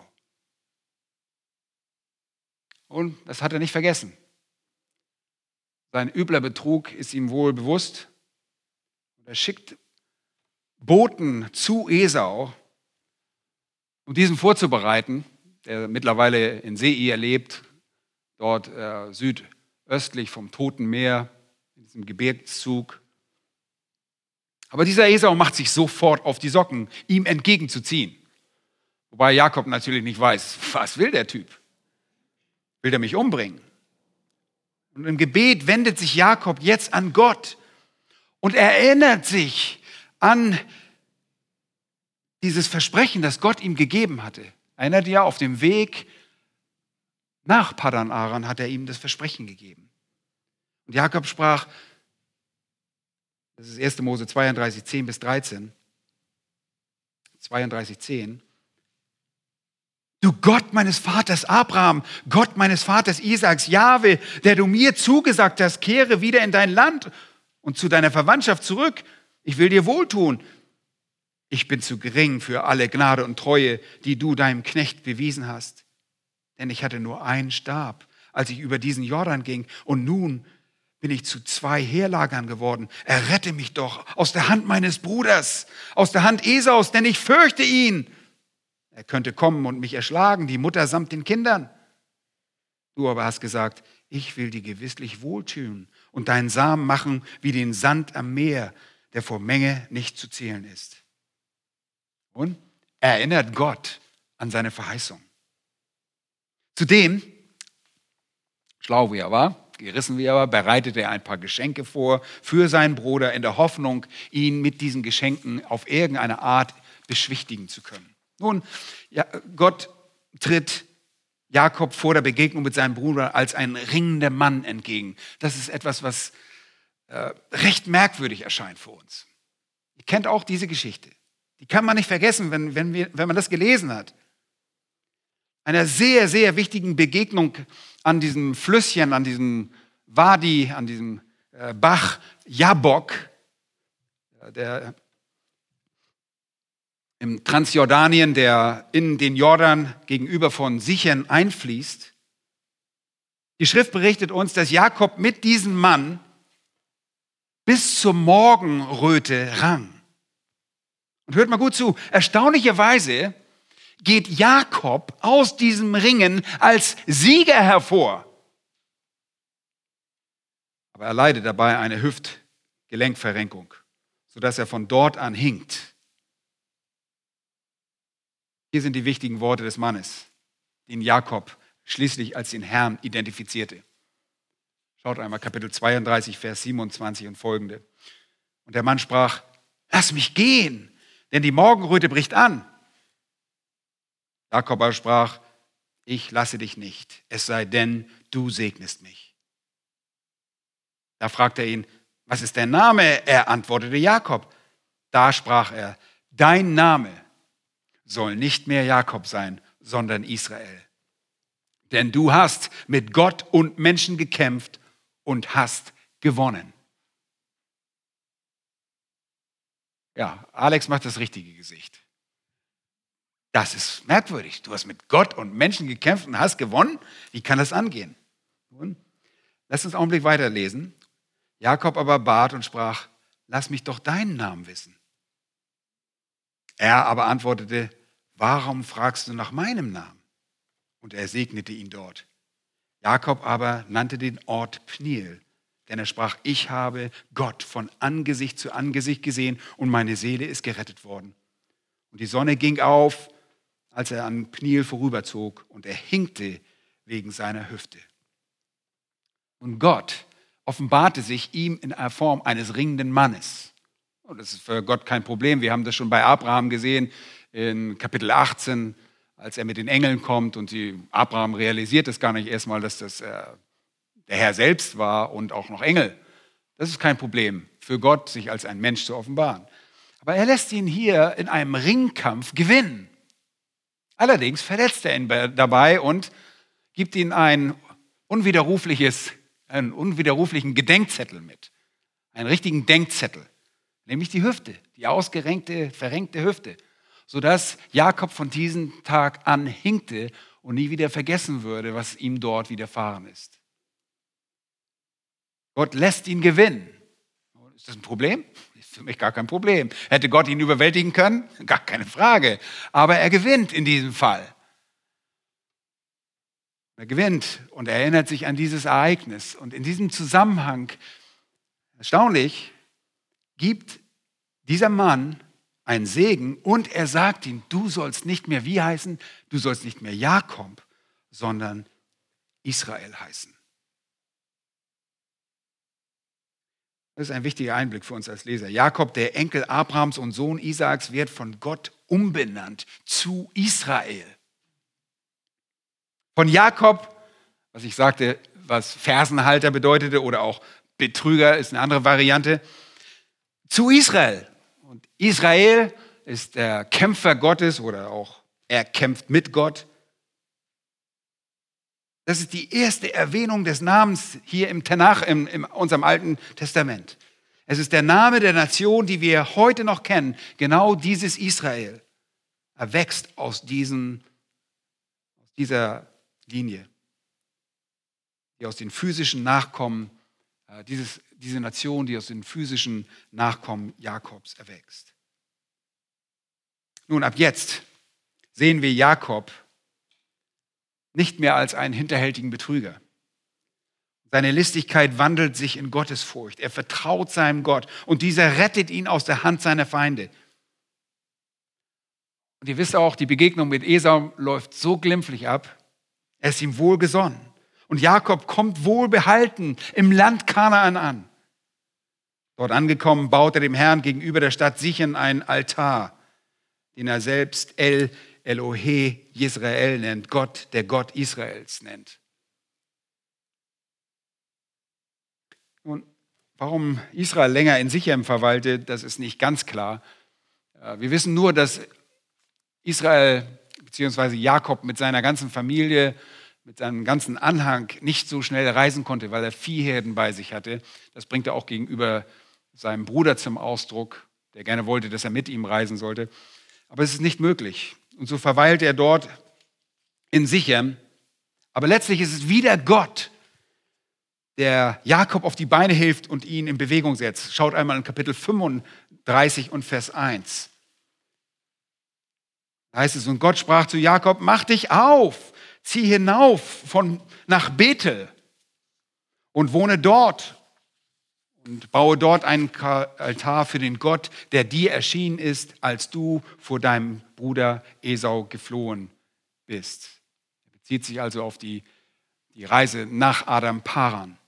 Und das hat er nicht vergessen. Sein übler Betrug ist ihm wohl bewusst. Er schickt Boten zu Esau, um diesen vorzubereiten, der mittlerweile in Seir lebt, dort äh, südöstlich vom Toten Meer, in diesem Gebirgszug. Aber dieser Esau macht sich sofort auf die Socken, ihm entgegenzuziehen. Wobei Jakob natürlich nicht weiß, was will der Typ? Will der mich umbringen? Und im Gebet wendet sich Jakob jetzt an Gott und erinnert sich an dieses Versprechen, das Gott ihm gegeben hatte. Erinnert ihr, auf dem Weg nach Paddan Aram hat er ihm das Versprechen gegeben. Und Jakob sprach, das ist erste Mose zweiunddreißig, zehn bis dreizehn, zweiunddreißig, zehn. Du Gott meines Vaters Abraham, Gott meines Vaters Isaaks, Jahwe, der du mir zugesagt hast, kehre wieder in dein Land und zu deiner Verwandtschaft zurück. Ich will dir wohltun. Ich bin zu gering für alle Gnade und Treue, die du deinem Knecht bewiesen hast. Denn ich hatte nur einen Stab, als ich über diesen Jordan ging. Und nun bin ich zu zwei Heerlagern geworden. Errette mich doch aus der Hand meines Bruders, aus der Hand Esaus, denn ich fürchte ihn. Er könnte kommen und mich erschlagen, die Mutter samt den Kindern. Du aber hast gesagt, ich will dir gewisslich wohltun und deinen Samen machen wie den Sand am Meer, der vor Menge nicht zu zählen ist. Und erinnert Gott an seine Verheißung. Zudem, schlau wie er war, gerissen wie er war, bereitete er ein paar Geschenke vor für seinen Bruder in der Hoffnung, ihn mit diesen Geschenken auf irgendeine Art beschwichtigen zu können. Nun, ja, Gott tritt Jakob vor der Begegnung mit seinem Bruder als ein ringender Mann entgegen. Das ist etwas, was äh, recht merkwürdig erscheint für uns. Ihr kennt auch diese Geschichte. Die kann man nicht vergessen, wenn, wenn, wir, wenn man das gelesen hat. Einer sehr, sehr wichtigen Begegnung an diesem Flüsschen, an diesem Wadi, an diesem äh, Bach Jabbok, der im Transjordanien, der in den Jordan gegenüber von Sichem einfließt. Die Schrift berichtet uns, dass Jakob mit diesem Mann bis zur Morgenröte rang. Und hört mal gut zu, erstaunlicherweise geht Jakob aus diesem Ringen als Sieger hervor. Aber er leidet dabei eine Hüftgelenkverrenkung, sodass er von dort an hinkt. Hier sind die wichtigen Worte des Mannes, den Jakob schließlich als den Herrn identifizierte. Schaut einmal Kapitel zweiunddreißig, Vers siebenundzwanzig und folgende. Und der Mann sprach, lass mich gehen, denn die Morgenröte bricht an. Jakob aber sprach, ich lasse dich nicht, es sei denn, du segnest mich. Da fragte er ihn, was ist dein Name? Er antwortete Jakob. Da sprach er, dein Name soll nicht mehr Jakob sein, sondern Israel. Denn du hast mit Gott und Menschen gekämpft und hast gewonnen. Ja, Alex macht das richtige Gesicht. Das ist merkwürdig. Du hast mit Gott und Menschen gekämpft und hast gewonnen. Wie kann das angehen? Nun, lass uns einen Augenblick weiterlesen. Jakob aber bat und sprach, lass mich doch deinen Namen wissen. Er aber antwortete, warum fragst du nach meinem Namen? Und er segnete ihn dort. Jakob aber nannte den Ort Pniel, denn er sprach, ich habe Gott von Angesicht zu Angesicht gesehen und meine Seele ist gerettet worden. Und die Sonne ging auf, als er an Pniel vorüberzog, und er hinkte wegen seiner Hüfte. Und Gott offenbarte sich ihm in der Form eines ringenden Mannes. Und das ist für Gott kein Problem. Wir haben das schon bei Abraham gesehen, in Kapitel achtzehn, als er mit den Engeln kommt und die, Abraham realisiert es gar nicht erstmal, dass das äh, der Herr selbst war und auch noch Engel. Das ist kein Problem für Gott, sich als ein Mensch zu offenbaren. Aber er lässt ihn hier in einem Ringkampf gewinnen. Allerdings verletzt er ihn dabei und gibt ihm ein unwiderrufliches, einen unwiderruflichen Gedenkzettel mit. Einen richtigen Denkzettel, nämlich die Hüfte, die ausgerenkte, verrenkte Hüfte, sodass Jakob von diesem Tag an hinkte und nie wieder vergessen würde, was ihm dort widerfahren ist. Gott lässt ihn gewinnen. Ist das ein Problem? Ist für mich gar kein Problem. Hätte Gott ihn überwältigen können? Gar keine Frage. Aber er gewinnt in diesem Fall. Er gewinnt und erinnert sich an dieses Ereignis. Und in diesem Zusammenhang, erstaunlich, gibt dieser Mann einen Segen und er sagt ihm, du sollst nicht mehr wie heißen? Du sollst nicht mehr Jakob, sondern Israel heißen. Das ist ein wichtiger Einblick für uns als Leser. Jakob, der Enkel Abrahams und Sohn Isaaks, wird von Gott umbenannt zu Israel. Von Jakob, was ich sagte, was Fersenhalter bedeutete oder auch Betrüger ist eine andere Variante, zu Israel. Und Israel ist der Kämpfer Gottes oder auch er kämpft mit Gott. Das ist die erste Erwähnung des Namens hier im Tanach, in, in unserem Alten Testament. Es ist der Name der Nation, die wir heute noch kennen. Genau dieses Israel erwächst aus, diesen, aus dieser Linie, die aus den physischen Nachkommen Äh, dieses, diese Nation, die aus den physischen Nachkommen Jakobs erwächst. Nun, ab jetzt sehen wir Jakob nicht mehr als einen hinterhältigen Betrüger. Seine Listigkeit wandelt sich in Gottesfurcht. Er vertraut seinem Gott und dieser rettet ihn aus der Hand seiner Feinde. Und ihr wisst auch, die Begegnung mit Esau läuft so glimpflich ab. Er ist ihm wohlgesonnen. Und Jakob kommt wohlbehalten im Land Kanaan an. Dort angekommen, baut er dem Herrn gegenüber der Stadt Sichem einen Altar, den er selbst El Elohe Yisrael nennt, Gott, der Gott Israels nennt. Und warum Israel länger in Sichem verweilte, das ist nicht ganz klar. Wir wissen nur, dass Israel bzw. Jakob mit seiner ganzen Familie, mit seinem ganzen Anhang nicht so schnell reisen konnte, weil er Viehherden bei sich hatte. Das bringt er auch gegenüber seinem Bruder zum Ausdruck, der gerne wollte, dass er mit ihm reisen sollte. Aber es ist nicht möglich. Und so verweilt er dort in Sichem. Aber letztlich ist es wieder Gott, der Jakob auf die Beine hilft und ihn in Bewegung setzt. Schaut einmal in Kapitel fünfunddreißig und Vers eins. Da heißt es, und Gott sprach zu Jakob, mach dich auf, zieh hinauf von, nach Bethel und wohne dort und baue dort einen Altar für den Gott, der dir erschienen ist, als du vor deinem Bruder Esau geflohen bist. Er bezieht sich also auf die, die Reise nach Adam Paran.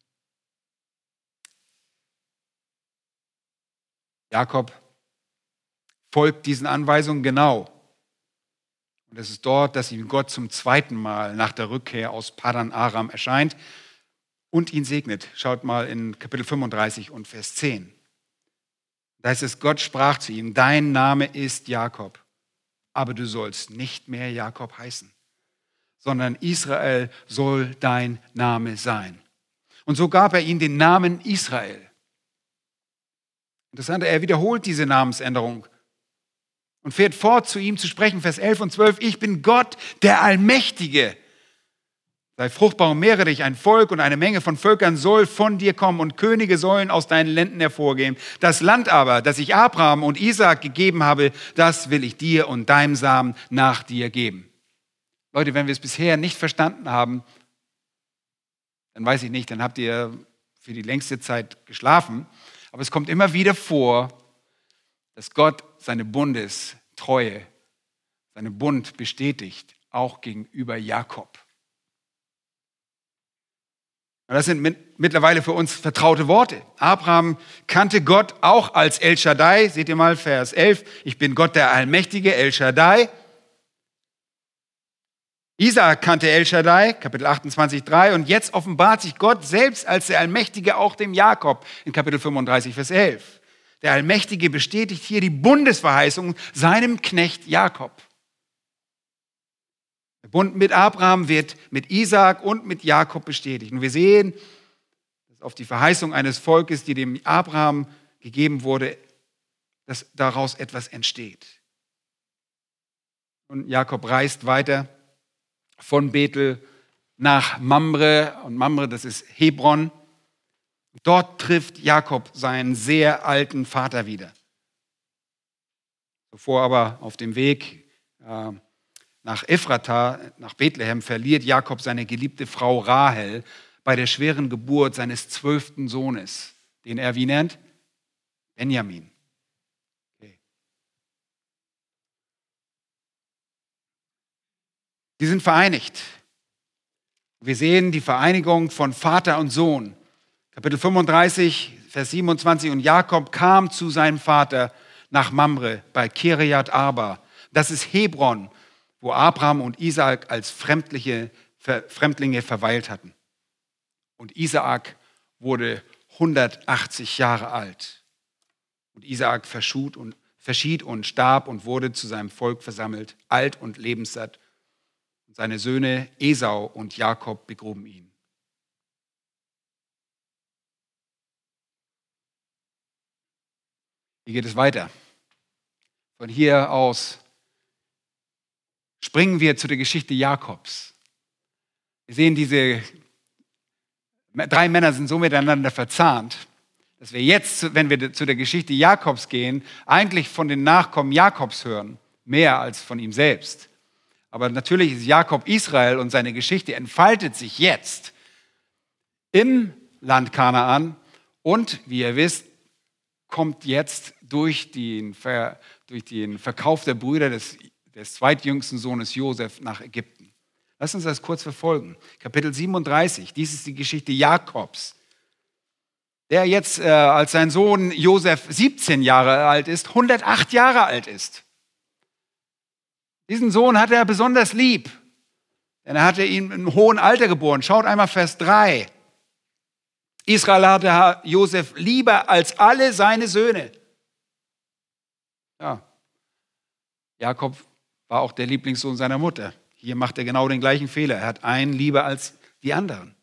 Jakob folgt diesen Anweisungen genau. Und es ist dort, dass ihm Gott zum zweiten Mal nach der Rückkehr aus Padan Aram erscheint und ihn segnet. Schaut mal in Kapitel fünfunddreißig und Vers zehn. Da heißt es, Gott sprach zu ihm, dein Name ist Jakob, aber du sollst nicht mehr Jakob heißen, sondern Israel soll dein Name sein. Und so gab er ihm den Namen Israel. Interessant, er wiederholt diese Namensänderung und fährt fort, zu ihm zu sprechen, Vers elf und zwölf, ich bin Gott, der Allmächtige. Sei fruchtbar und mehre dich, ein Volk und eine Menge von Völkern soll von dir kommen und Könige sollen aus deinen Lenden hervorgehen. Das Land aber, das ich Abraham und Isaak gegeben habe, das will ich dir und deinem Samen nach dir geben. Leute, wenn wir es bisher nicht verstanden haben, dann weiß ich nicht, dann habt ihr für die längste Zeit geschlafen. Aber es kommt immer wieder vor, dass Gott seine Bundestreue, seinen Bund bestätigt, auch gegenüber Jakob. Und das sind mit, mittlerweile für uns vertraute Worte. Abraham kannte Gott auch als El Shaddai. Seht ihr mal, Vers elf. Ich bin Gott der Allmächtige, El Shaddai. Isaak kannte El Shaddai, Kapitel achtundzwanzig, drei. Und jetzt offenbart sich Gott selbst als der Allmächtige auch dem Jakob in Kapitel fünfunddreißig, Vers elf. Der Allmächtige bestätigt hier die Bundesverheißung seinem Knecht Jakob. Der Bund mit Abraham wird mit Isaak und mit Jakob bestätigt. Und wir sehen, dass auf die Verheißung eines Volkes, die dem Abraham gegeben wurde, dass daraus etwas entsteht. Und Jakob reist weiter von Bethel nach Mamre. Und Mamre, das ist Hebron. Dort trifft Jakob seinen sehr alten Vater wieder. Bevor aber auf dem Weg äh, nach Ephrata, nach Bethlehem, verliert Jakob seine geliebte Frau Rahel bei der schweren Geburt seines zwölften Sohnes, den er wie nennt? Benjamin. Okay. Sie sind vereinigt. Wir sehen die Vereinigung von Vater und Sohn. Kapitel fünfunddreißig, Vers siebenundzwanzig. Und Jakob kam zu seinem Vater nach Mamre bei Kiriat Arba. Das ist Hebron, wo Abraham und Isaak als Fremdlinge, Fremdlinge verweilt hatten. Und Isaak wurde hundertachtzig Jahre alt. Und Isaak verschied und, verschied und starb und wurde zu seinem Volk versammelt, alt und lebenssatt. Und seine Söhne Esau und Jakob begruben ihn. Wie geht es weiter? Von hier aus springen wir zu der Geschichte Jakobs. Wir sehen diese Drei Männer sind so miteinander verzahnt, dass wir jetzt, wenn wir zu der Geschichte Jakobs gehen, eigentlich von den Nachkommen Jakobs hören, mehr als von ihm selbst. Aber natürlich ist Jakob Israel und seine Geschichte entfaltet sich jetzt im Land Kanaan und, wie ihr wisst, kommt jetzt durch den, Ver, durch den Verkauf der Brüder des, des zweitjüngsten Sohnes Josef nach Ägypten. Lass uns das kurz verfolgen. Kapitel siebenunddreißig, dies ist die Geschichte Jakobs, der jetzt, äh, als sein Sohn Josef siebzehn Jahre alt ist, hundertacht Jahre alt ist. Diesen Sohn hatte er besonders lieb, denn er hatte ihn im hohen Alter geboren. Schaut einmal Vers drei. Israel hatte Josef lieber als alle seine Söhne. Ja. Jakob war auch der Lieblingssohn seiner Mutter. Hier macht er genau den gleichen Fehler. Er hat einen lieber als die anderen.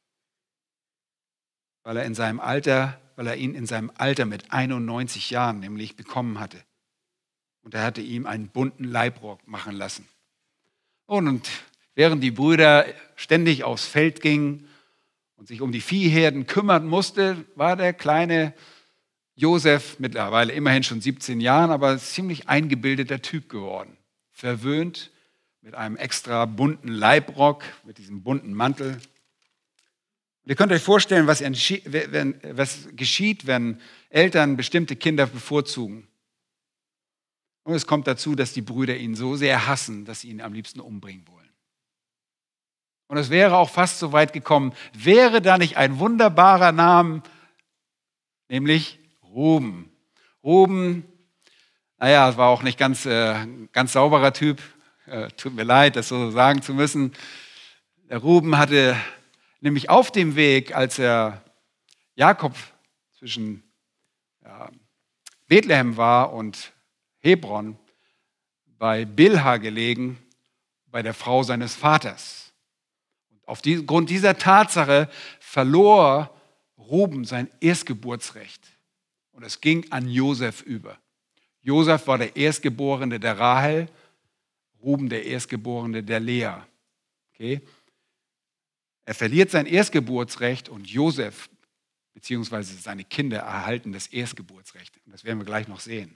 Weil er in seinem Alter, weil er ihn in seinem Alter mit einundneunzig Jahren nämlich bekommen hatte. Und er hatte ihm einen bunten Leibrock machen lassen. Und, und während die Brüder ständig aufs Feld gingen und sich um die Viehherden kümmern musste, war der kleine Josef mittlerweile immerhin schon siebzehn Jahren, aber ein ziemlich eingebildeter Typ geworden. Verwöhnt mit einem extra bunten Leibrock, mit diesem bunten Mantel. Und ihr könnt euch vorstellen, was, wenn, was geschieht, wenn Eltern bestimmte Kinder bevorzugen. Und es kommt dazu, dass die Brüder ihn so sehr hassen, dass sie ihn am liebsten umbringen wollen. Und es wäre auch fast so weit gekommen, wäre da nicht ein wunderbarer Name, nämlich Ruben. Ruben, naja, war auch nicht ganz, äh, ganz sauberer Typ. Äh, tut mir leid, das so sagen zu müssen. Der Ruben hatte nämlich auf dem Weg, als er Jakob zwischen ja, Bethlehem war und Hebron, bei Bilha gelegen, bei der Frau seines Vaters. Aufgrund dieser Tatsache verlor Ruben sein Erstgeburtsrecht und es ging an Josef über. Josef war der Erstgeborene der Rahel, Ruben der Erstgeborene der Lea. Okay? Er verliert sein Erstgeburtsrecht und Josef bzw. seine Kinder erhalten das Erstgeburtsrecht. Und das werden wir gleich noch sehen.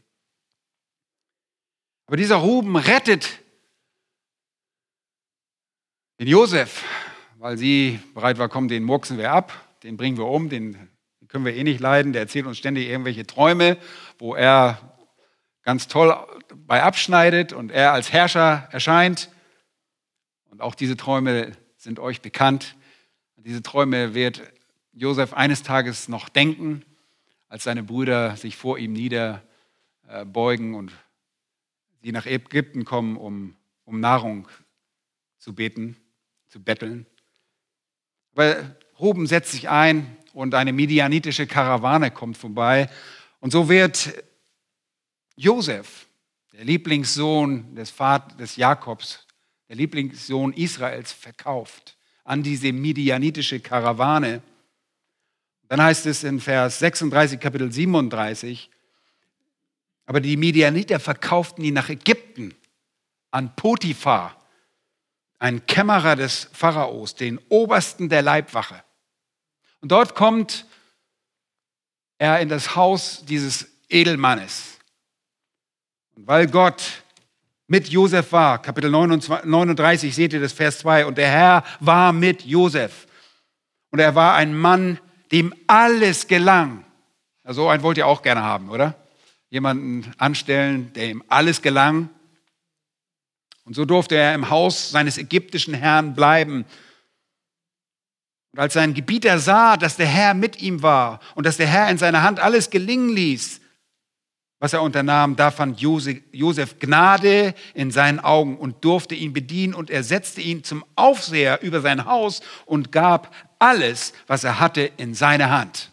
Aber dieser Ruben rettet den Josef, weil sie bereit war, komm, den murksen wir ab, den bringen wir um, den können wir eh nicht leiden, der erzählt uns ständig irgendwelche Träume, wo er ganz toll bei abschneidet und er als Herrscher erscheint. Und auch diese Träume sind euch bekannt. Diese Träume wird Josef eines Tages noch denken, als seine Brüder sich vor ihm niederbeugen und sie nach Ägypten kommen, um, um Nahrung zu beten, zu betteln. Aber Ruben setzt sich ein und eine midianitische Karawane kommt vorbei. Und so wird Josef, der Lieblingssohn des Vaters des Jakobs, der Lieblingssohn Israels, verkauft an diese midianitische Karawane. Dann heißt es in Vers sechsunddreißig, Kapitel siebenunddreißig, aber die Midianiter verkauften ihn nach Ägypten an Potiphar, ein Kämmerer des Pharaos, den Obersten der Leibwache. Und dort kommt er in das Haus dieses Edelmannes. Und weil Gott mit Josef war, Kapitel neununddreißig, seht ihr das Vers zwei, und der Herr war mit Josef. Und er war ein Mann, dem alles gelang. So einen wollt ihr auch gerne haben, oder? Jemanden anstellen, der ihm alles gelang. Und so durfte er im Haus seines ägyptischen Herrn bleiben. Und als sein Gebieter sah, dass der Herr mit ihm war und dass der Herr in seiner Hand alles gelingen ließ, was er unternahm, da fand Josef Gnade in seinen Augen und durfte ihn bedienen, und er setzte ihn zum Aufseher über sein Haus und gab alles, was er hatte, in seine Hand.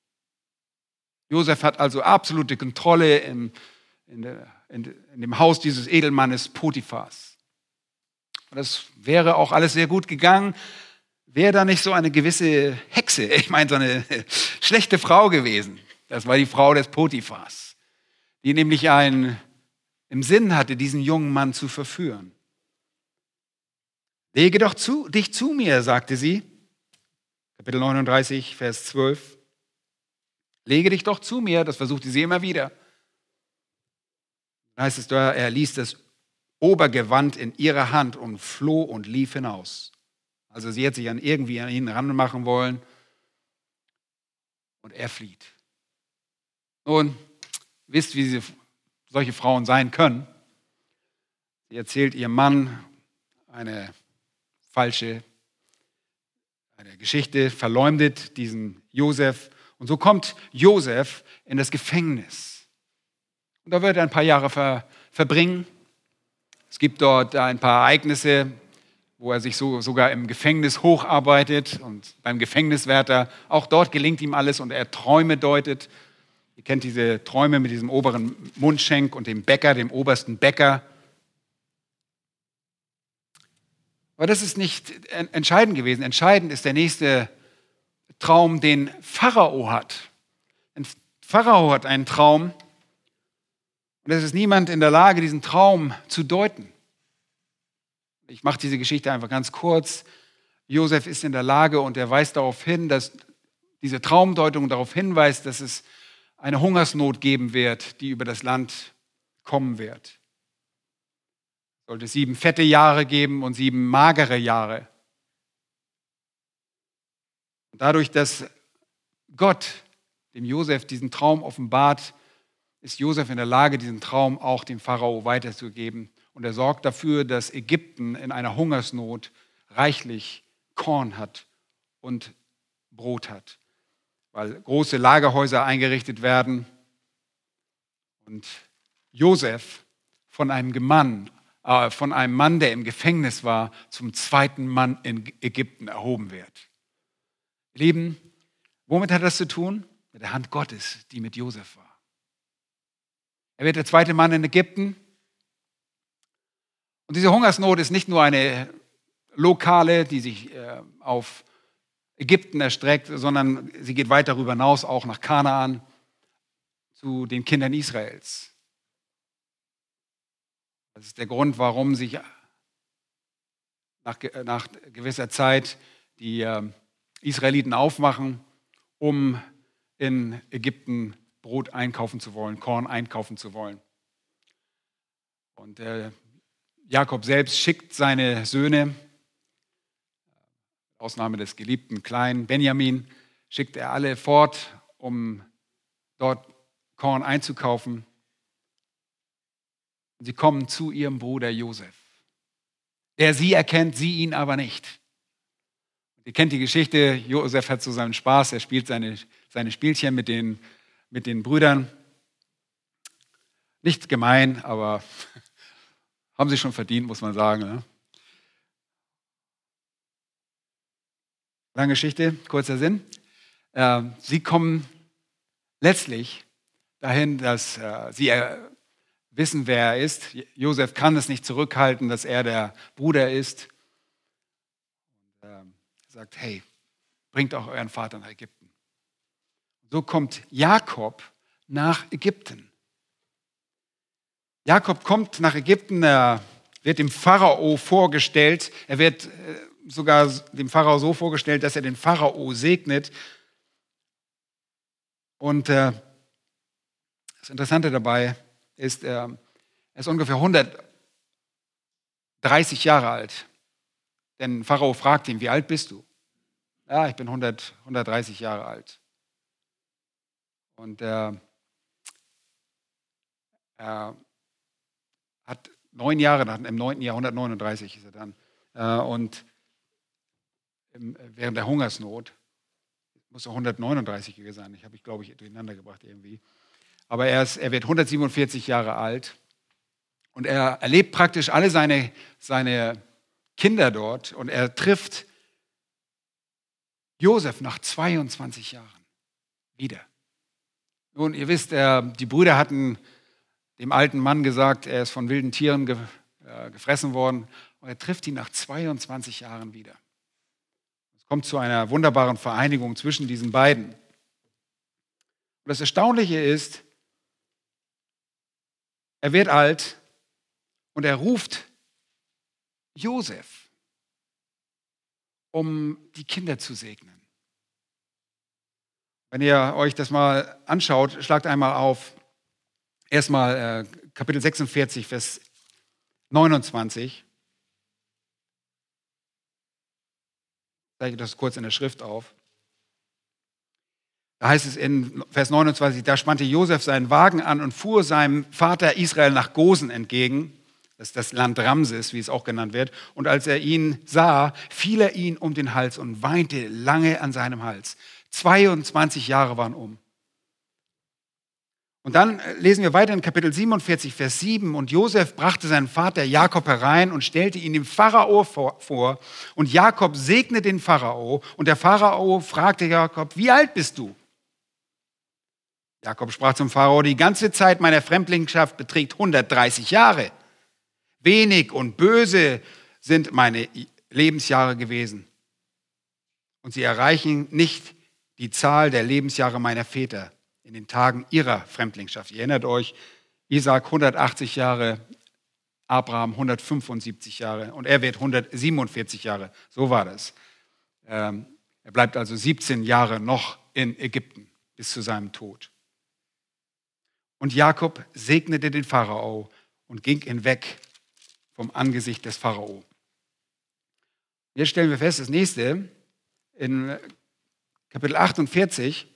Josef hat also absolute Kontrolle im, in, der, in, in dem Haus dieses Edelmannes Potiphars. Und das wäre auch alles sehr gut gegangen, wäre da nicht so eine gewisse Hexe, ich meine so eine schlechte Frau gewesen. Das war die Frau des Potiphars, die nämlich einen im Sinn hatte, diesen jungen Mann zu verführen. Lege doch zu, dich zu mir, sagte sie. Kapitel neununddreißig, Vers zwölf. Lege dich doch zu mir, das versuchte sie immer wieder. Dann heißt es da, er ließ das Obergewand in ihrer Hand und floh und lief hinaus. Also sie hat sich an irgendwie an ihn ranmachen wollen und er flieht. Nun, wisst, wie sie, solche Frauen sein können. Sie erzählt ihrem Mann eine falsche eine Geschichte, verleumdet diesen Josef. Und so kommt Josef in das Gefängnis. Und da wird er ein paar Jahre ver, verbringen. Es gibt dort ein paar Ereignisse, wo er sich so, sogar im Gefängnis hocharbeitet und beim Gefängniswärter. Auch dort gelingt ihm alles und er Träume deutet. Ihr kennt diese Träume mit diesem oberen Mundschenk und dem Bäcker, dem obersten Bäcker. Aber das ist nicht entscheidend gewesen. Entscheidend ist der nächste Traum, den Pharao hat. Ein Pharao hat einen Traum und es ist niemand in der Lage, diesen Traum zu deuten. Ich mache diese Geschichte einfach ganz kurz. Josef ist in der Lage und er weist darauf hin, dass diese Traumdeutung darauf hinweist, dass es eine Hungersnot geben wird, die über das Land kommen wird. Es sollte sieben fette Jahre geben und sieben magere Jahre. Und dadurch, dass Gott dem Josef diesen Traum offenbart, ist Josef in der Lage, diesen Traum auch dem Pharao weiterzugeben. Und er sorgt dafür, dass Ägypten in einer Hungersnot reichlich Korn hat und Brot hat, weil große Lagerhäuser eingerichtet werden. Und Josef von einem Mann, äh, von einem Mann, der im Gefängnis war, zum zweiten Mann in Ägypten erhoben wird. Lieben, womit hat das zu tun? Mit der Hand Gottes, die mit Josef war. Er wird der zweite Mann in Ägypten. Und diese Hungersnot ist nicht nur eine lokale, die sich äh, auf Ägypten erstreckt, sondern sie geht weit darüber hinaus, auch nach Kanaan, zu den Kindern Israels. Das ist der Grund, warum sich nach, nach gewisser Zeit die äh, Israeliten aufmachen, um in Ägypten Brot einkaufen zu wollen, Korn einkaufen zu wollen. Und äh, Jakob selbst schickt seine Söhne, Ausnahme des geliebten kleinen Benjamin, schickt er alle fort, um dort Korn einzukaufen. Sie kommen zu ihrem Bruder Josef. Der sie erkennt, sie ihn aber nicht. Ihr kennt die Geschichte, Josef hat so seinen Spaß, er spielt seine, seine Spielchen mit den, mit den Brüdern. Nicht gemein, aber haben sie schon verdient, muss man sagen. Ne? Lange Geschichte, kurzer Sinn. Äh, sie kommen letztlich dahin, dass äh, sie äh, wissen, wer er ist. Josef kann es nicht zurückhalten, dass er der Bruder ist. Und, äh, er sagt, hey, bringt auch euren Vater nach Ägypten. So kommt Jakob nach Ägypten. Jakob kommt nach Ägypten, er wird dem Pharao vorgestellt. Er wird sogar dem Pharao so vorgestellt, dass er den Pharao segnet. Und äh, das Interessante dabei ist, äh, er ist ungefähr hundertdreißig Jahre alt. Denn Pharao fragt ihn, wie alt bist du? Ja, ich bin hundert, hundertdreißig Jahre alt. Und äh, er hat neun Jahre, im neunten Jahr, hundertneununddreißig ist er dann. Äh, und im, während der Hungersnot, muss er hundertneununddreißig gewesen sein, ich habe ich, glaube ich, durcheinander gebracht irgendwie. Aber er, ist, er wird hundertsiebenundvierzig Jahre alt und er erlebt praktisch alle seine, seine Kinder dort und er trifft Josef nach zweiundzwanzig Jahren wieder. Nun, ihr wisst, er, die Brüder hatten dem alten Mann gesagt, er ist von wilden Tieren ge, äh, gefressen worden und er trifft ihn nach zweiundzwanzig Jahren wieder. Es kommt zu einer wunderbaren Vereinigung zwischen diesen beiden. Und das Erstaunliche ist, er wird alt und er ruft Josef, um die Kinder zu segnen. Wenn ihr euch das mal anschaut, schlagt einmal auf, erstmal äh, Kapitel sechsundvierzig, Vers neunundzwanzig. Ich zeige das kurz in der Schrift auf. Da heißt es in Vers neunundzwanzig, da spannte Josef seinen Wagen an und fuhr seinem Vater Israel nach Gosen entgegen. Das ist das Land Ramses, wie es auch genannt wird. Und als er ihn sah, fiel er ihn um den Hals und weinte lange an seinem Hals. zweiundzwanzig Jahre waren um. Und dann lesen wir weiter in Kapitel siebenundvierzig, Vers sieben. Und Josef brachte seinen Vater Jakob herein und stellte ihn dem Pharao vor. Und Jakob segnete den Pharao. Und der Pharao fragte Jakob, wie alt bist du? Jakob sprach zum Pharao, die ganze Zeit meiner Fremdlingschaft beträgt hundertdreißig Jahre. Wenig und böse sind meine Lebensjahre gewesen. Und sie erreichen nicht die Zahl der Lebensjahre meiner Väter in den Tagen ihrer Fremdlingschaft. Ihr erinnert euch, Isaac hundertachtzig Jahre, Abraham hundertfünfundsiebzig Jahre und er wird hundertsiebenundvierzig Jahre. So war das. Ähm, er bleibt also siebzehn Jahre noch in Ägypten bis zu seinem Tod. Und Jakob segnete den Pharao und ging hinweg vom Angesicht des Pharao. Jetzt stellen wir fest, das nächste, in Kapitel achtundvierzig,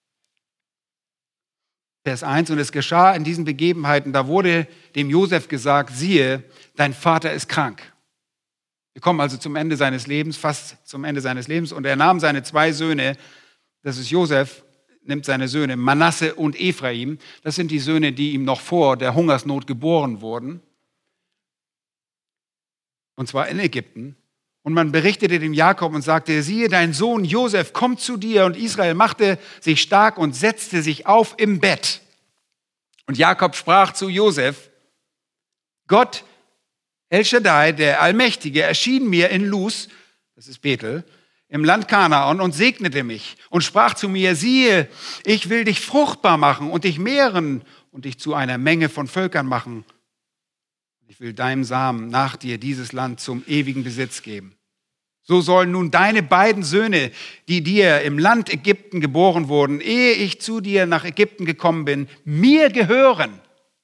Vers eins, und es geschah in diesen Begebenheiten, da wurde dem Josef gesagt, siehe, dein Vater ist krank. Wir kommen also zum Ende seines Lebens, fast zum Ende seines Lebens, und er nahm seine zwei Söhne, das ist Josef, nimmt seine Söhne Manasse und Ephraim, das sind die Söhne, die ihm noch vor der Hungersnot geboren wurden, und zwar in Ägypten. Und man berichtete dem Jakob und sagte, siehe, dein Sohn Josef kommt zu dir. Und Israel machte sich stark und setzte sich auf im Bett. Und Jakob sprach zu Josef, Gott, El Shaddai, der Allmächtige, erschien mir in Luz, das ist Bethel, im Land Kanaan und segnete mich und sprach zu mir, siehe, ich will dich fruchtbar machen und dich mehren und dich zu einer Menge von Völkern machen. Ich will deinem Samen nach dir dieses Land zum ewigen Besitz geben. So sollen nun deine beiden Söhne, die dir im Land Ägypten geboren wurden, ehe ich zu dir nach Ägypten gekommen bin, mir gehören.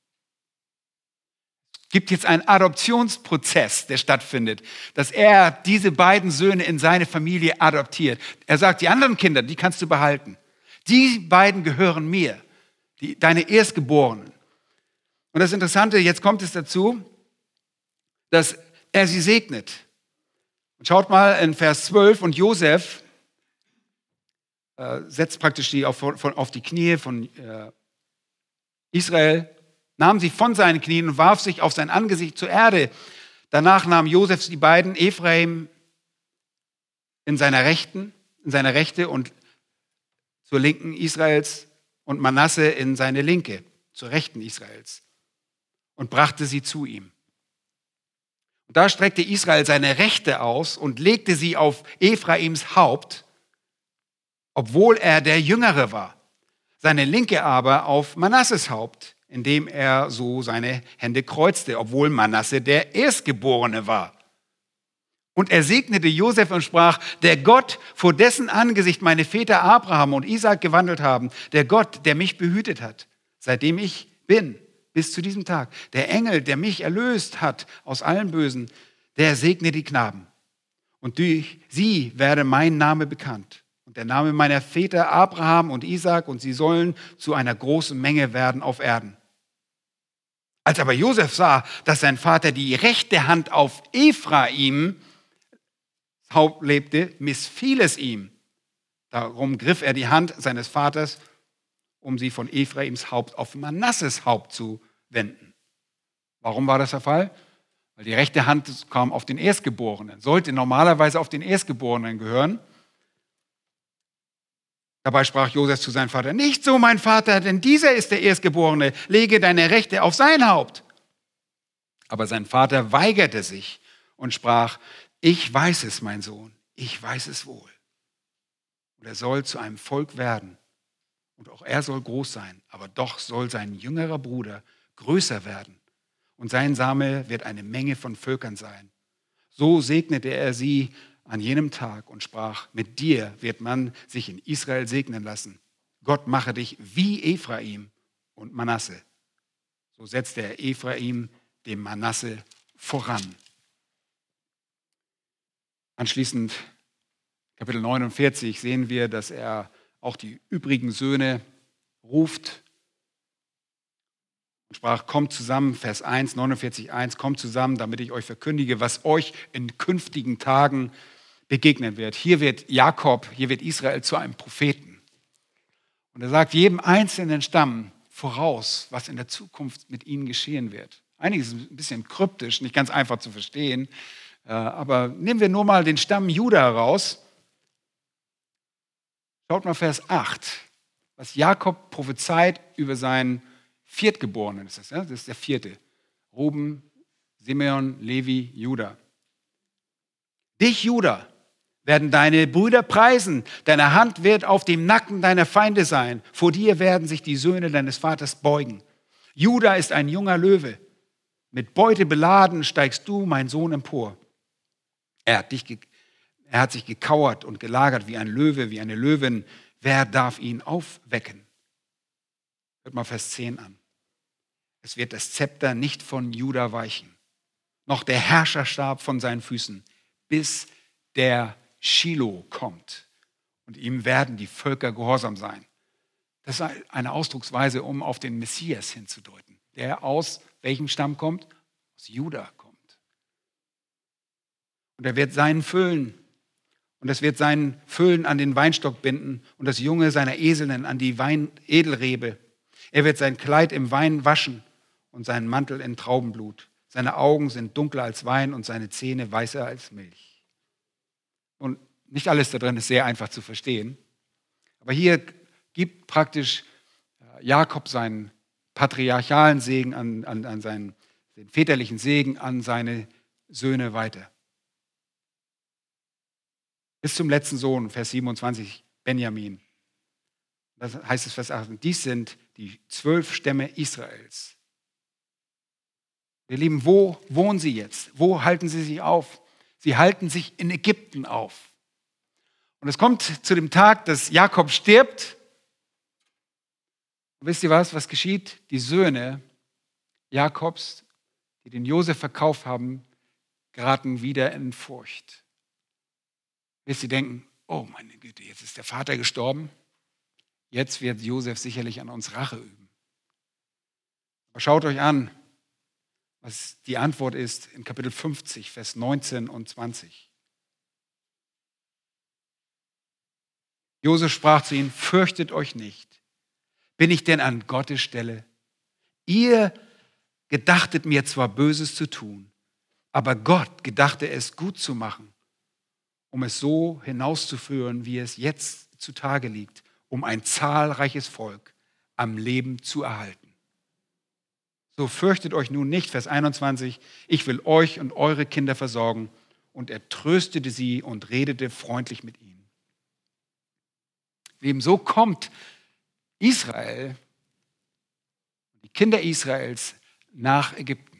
Es gibt jetzt einen Adoptionsprozess, der stattfindet, dass er diese beiden Söhne in seine Familie adoptiert. Er sagt, die anderen Kinder, die kannst du behalten. Die beiden gehören mir, die, deine Erstgeborenen. Und das Interessante, jetzt kommt es dazu, dass er sie segnet. Und schaut mal in Vers zwölf, und Josef äh, setzt praktisch die auf, von, auf die Knie von äh, Israel, nahm sie von seinen Knien und warf sich auf sein Angesicht zur Erde. Danach nahm Josef die beiden, Ephraim in seiner Rechten, in seine Rechte und zur Linken Israels und Manasse in seine Linke, zur Rechten Israels, und brachte sie zu ihm. Und da streckte Israel seine Rechte aus und legte sie auf Ephraims Haupt, obwohl er der Jüngere war. Seine Linke aber auf Manasses Haupt, indem er so seine Hände kreuzte, obwohl Manasse der Erstgeborene war. Und er segnete Josef und sprach, der Gott, vor dessen Angesicht meine Väter Abraham und Isaak gewandelt haben, der Gott, der mich behütet hat, seitdem ich bin, bis zu diesem Tag. Der Engel, der mich erlöst hat aus allem Bösen, der segne die Knaben. Und durch sie werde mein Name bekannt. Und der Name meiner Väter Abraham und Isaak, und sie sollen zu einer großen Menge werden auf Erden. Als aber Josef sah, dass sein Vater die rechte Hand auf Ephraim Haupt legte, missfiel es ihm. Darum griff er die Hand seines Vaters, um sie von Ephraims Haupt auf Manasses Haupt zu wenden. Warum war das der Fall? Weil die rechte Hand kam auf den Erstgeborenen, sollte normalerweise auf den Erstgeborenen gehören. Dabei sprach Josef zu seinem Vater, nicht so, mein Vater, denn dieser ist der Erstgeborene, lege deine Rechte auf sein Haupt. Aber sein Vater weigerte sich und sprach, ich weiß es, mein Sohn, ich weiß es wohl. Und er soll zu einem Volk werden. Und auch er soll groß sein, aber doch soll sein jüngerer Bruder größer werden. Und sein Same wird eine Menge von Völkern sein. So segnete er sie an jenem Tag und sprach, mit dir wird man sich in Israel segnen lassen. Gott mache dich wie Ephraim und Manasse. So setzte er Ephraim dem Manasse voran. Anschließend, Kapitel neunundvierzig, sehen wir, dass er auch die übrigen Söhne ruft und sprach, kommt zusammen, Vers eins, neunundvierzig, eins, kommt zusammen, damit ich euch verkündige, was euch in künftigen Tagen begegnen wird. Hier wird Jakob, hier wird Israel zu einem Propheten. Und er sagt jedem einzelnen Stamm voraus, was in der Zukunft mit ihnen geschehen wird. Einiges ist ein bisschen kryptisch, nicht ganz einfach zu verstehen, aber nehmen wir nur mal den Stamm Juda heraus. Schaut mal Vers acht, was Jakob prophezeit über seinen Viertgeborenen. Das ist, das ist der vierte. Ruben, Simeon, Levi, Juda. Dich, Juda, werden deine Brüder preisen. Deine Hand wird auf dem Nacken deiner Feinde sein. Vor dir werden sich die Söhne deines Vaters beugen. Juda ist ein junger Löwe. Mit Beute beladen steigst du, mein Sohn, empor. Er hat, dich, er hat sich gekauert und gelagert wie ein Löwe, wie eine Löwin. Wer darf ihn aufwecken? Hört mal Vers zehn an. Es wird das Zepter nicht von Juda weichen, noch der Herrscherstab von seinen Füßen, bis der Shiloh kommt. Und ihm werden die Völker gehorsam sein. Das ist eine Ausdrucksweise, um auf den Messias hinzudeuten, der aus welchem Stamm kommt? Aus Juda kommt. Und er wird seinen Füllen, und es wird seinen Füllen an den Weinstock binden und das Junge seiner Eselinnen an die Wein Edelrebe. Er wird sein Kleid im Wein waschen und seinen Mantel in Traubenblut. Seine Augen sind dunkler als Wein und seine Zähne weißer als Milch. Und nicht alles da drin ist sehr einfach zu verstehen. Aber hier gibt praktisch Jakob seinen patriarchalen Segen, an, an, an seinen den väterlichen Segen an seine Söhne weiter. Bis zum letzten Sohn, Vers siebenundzwanzig, Benjamin. Das heißt es, Vers achtzehn, dies sind die zwölf Stämme Israels. Ihr Lieben, wo wohnen sie jetzt? Wo halten sie sich auf? Sie halten sich in Ägypten auf. Und es kommt zu dem Tag, dass Jakob stirbt. Und wisst ihr was, was geschieht? Die Söhne Jakobs, die den Josef verkauft haben, geraten wieder in Furcht. Bis sie denken, oh meine Güte, jetzt ist der Vater gestorben. Jetzt wird Josef sicherlich an uns Rache üben. Aber schaut euch an, was die Antwort ist in Kapitel fünfzig, Vers neunzehn und zwanzig. Josef sprach zu ihnen, fürchtet euch nicht. Bin ich denn an Gottes Stelle? Ihr gedachtet mir zwar Böses zu tun, aber Gott gedachte es gut zu machen, um es so hinauszuführen, wie es jetzt zutage liegt, um ein zahlreiches Volk am Leben zu erhalten. So fürchtet euch nun nicht, Vers einundzwanzig, ich will euch und eure Kinder versorgen. Und er tröstete sie und redete freundlich mit ihnen. Wem so kommt Israel, die Kinder Israels, nach Ägypten.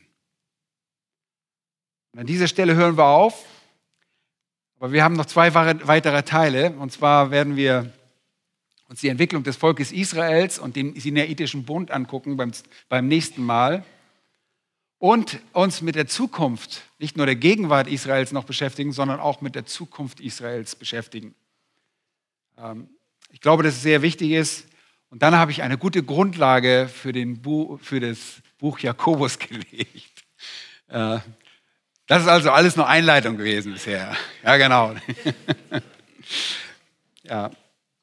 Und an dieser Stelle hören wir auf, aber wir haben noch zwei weitere Teile. Und zwar werden wir uns die Entwicklung des Volkes Israels und den Sinaitischen Bund angucken beim, beim nächsten Mal und uns mit der Zukunft, nicht nur der Gegenwart Israels noch beschäftigen, sondern auch mit der Zukunft Israels beschäftigen. Ähm, ich glaube, dass es sehr wichtig ist. Und dann habe ich eine gute Grundlage für, den Bu- für das Buch Jakobus gelegt. Äh, das ist also alles nur Einleitung gewesen bisher. Ja, genau. Ja.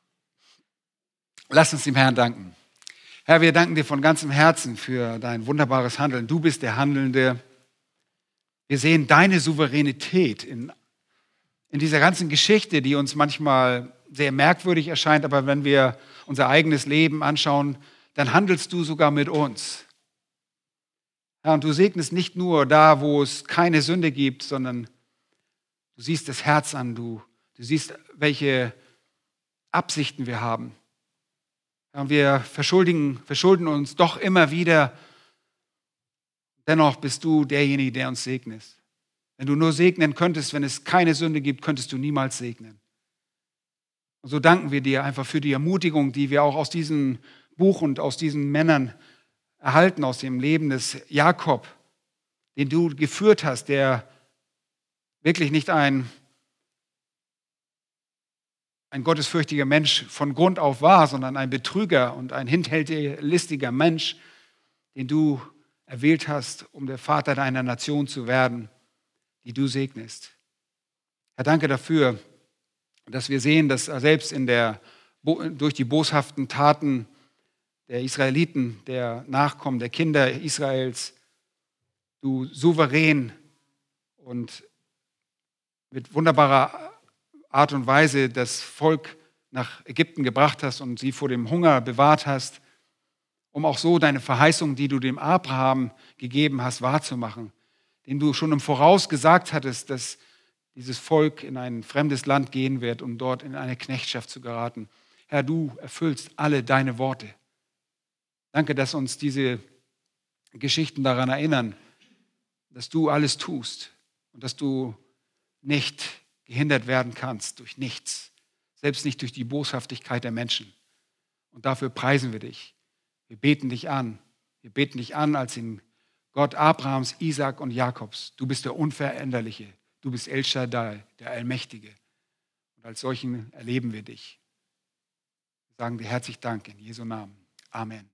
Lass uns dem Herrn danken. Herr, wir danken dir von ganzem Herzen für dein wunderbares Handeln. Du bist der Handelnde. Wir sehen deine Souveränität in, in dieser ganzen Geschichte, die uns manchmal sehr merkwürdig erscheint, aber wenn wir unser eigenes Leben anschauen, dann handelst du sogar mit uns. Herr, und du segnest nicht nur da, wo es keine Sünde gibt, sondern du siehst das Herz an, du, du siehst, welche Absichten wir haben. Und wir verschuldigen, verschulden uns doch immer wieder. Dennoch bist du derjenige, der uns segnet. Wenn du nur segnen könntest, wenn es keine Sünde gibt, könntest du niemals segnen. Und so danken wir dir einfach für die Ermutigung, die wir auch aus diesem Buch und aus diesen Männern erhalten, aus dem Leben des Jakob, den du geführt hast, der wirklich nicht ein, ein gottesfürchtiger Mensch von Grund auf war, sondern ein Betrüger und ein hinterlistiger Mensch, den du erwählt hast, um der Vater deiner Nation zu werden, die du segnest. Herr, danke dafür, dass wir sehen, dass selbst in der, durch die boshaften Taten der Israeliten, der Nachkommen, der Kinder Israels, du souverän und mit wunderbarer Art und Weise das Volk nach Ägypten gebracht hast und sie vor dem Hunger bewahrt hast, um auch so deine Verheißung, die du dem Abraham gegeben hast, wahrzumachen, dem du schon im Voraus gesagt hattest, dass dieses Volk in ein fremdes Land gehen wird, um dort in eine Knechtschaft zu geraten. Herr, du erfüllst alle deine Worte. Danke, dass uns diese Geschichten daran erinnern, dass du alles tust und dass du nicht gehindert werden kannst durch nichts, selbst nicht durch die Boshaftigkeit der Menschen. Und dafür preisen wir dich. Wir beten dich an. Wir beten dich an als den Gott Abrahams, Isaak und Jakobs. Du bist der Unveränderliche. Du bist El Shaddai, der Allmächtige. Und als solchen erleben wir dich. Wir sagen dir herzlich Dank in Jesu Namen. Amen.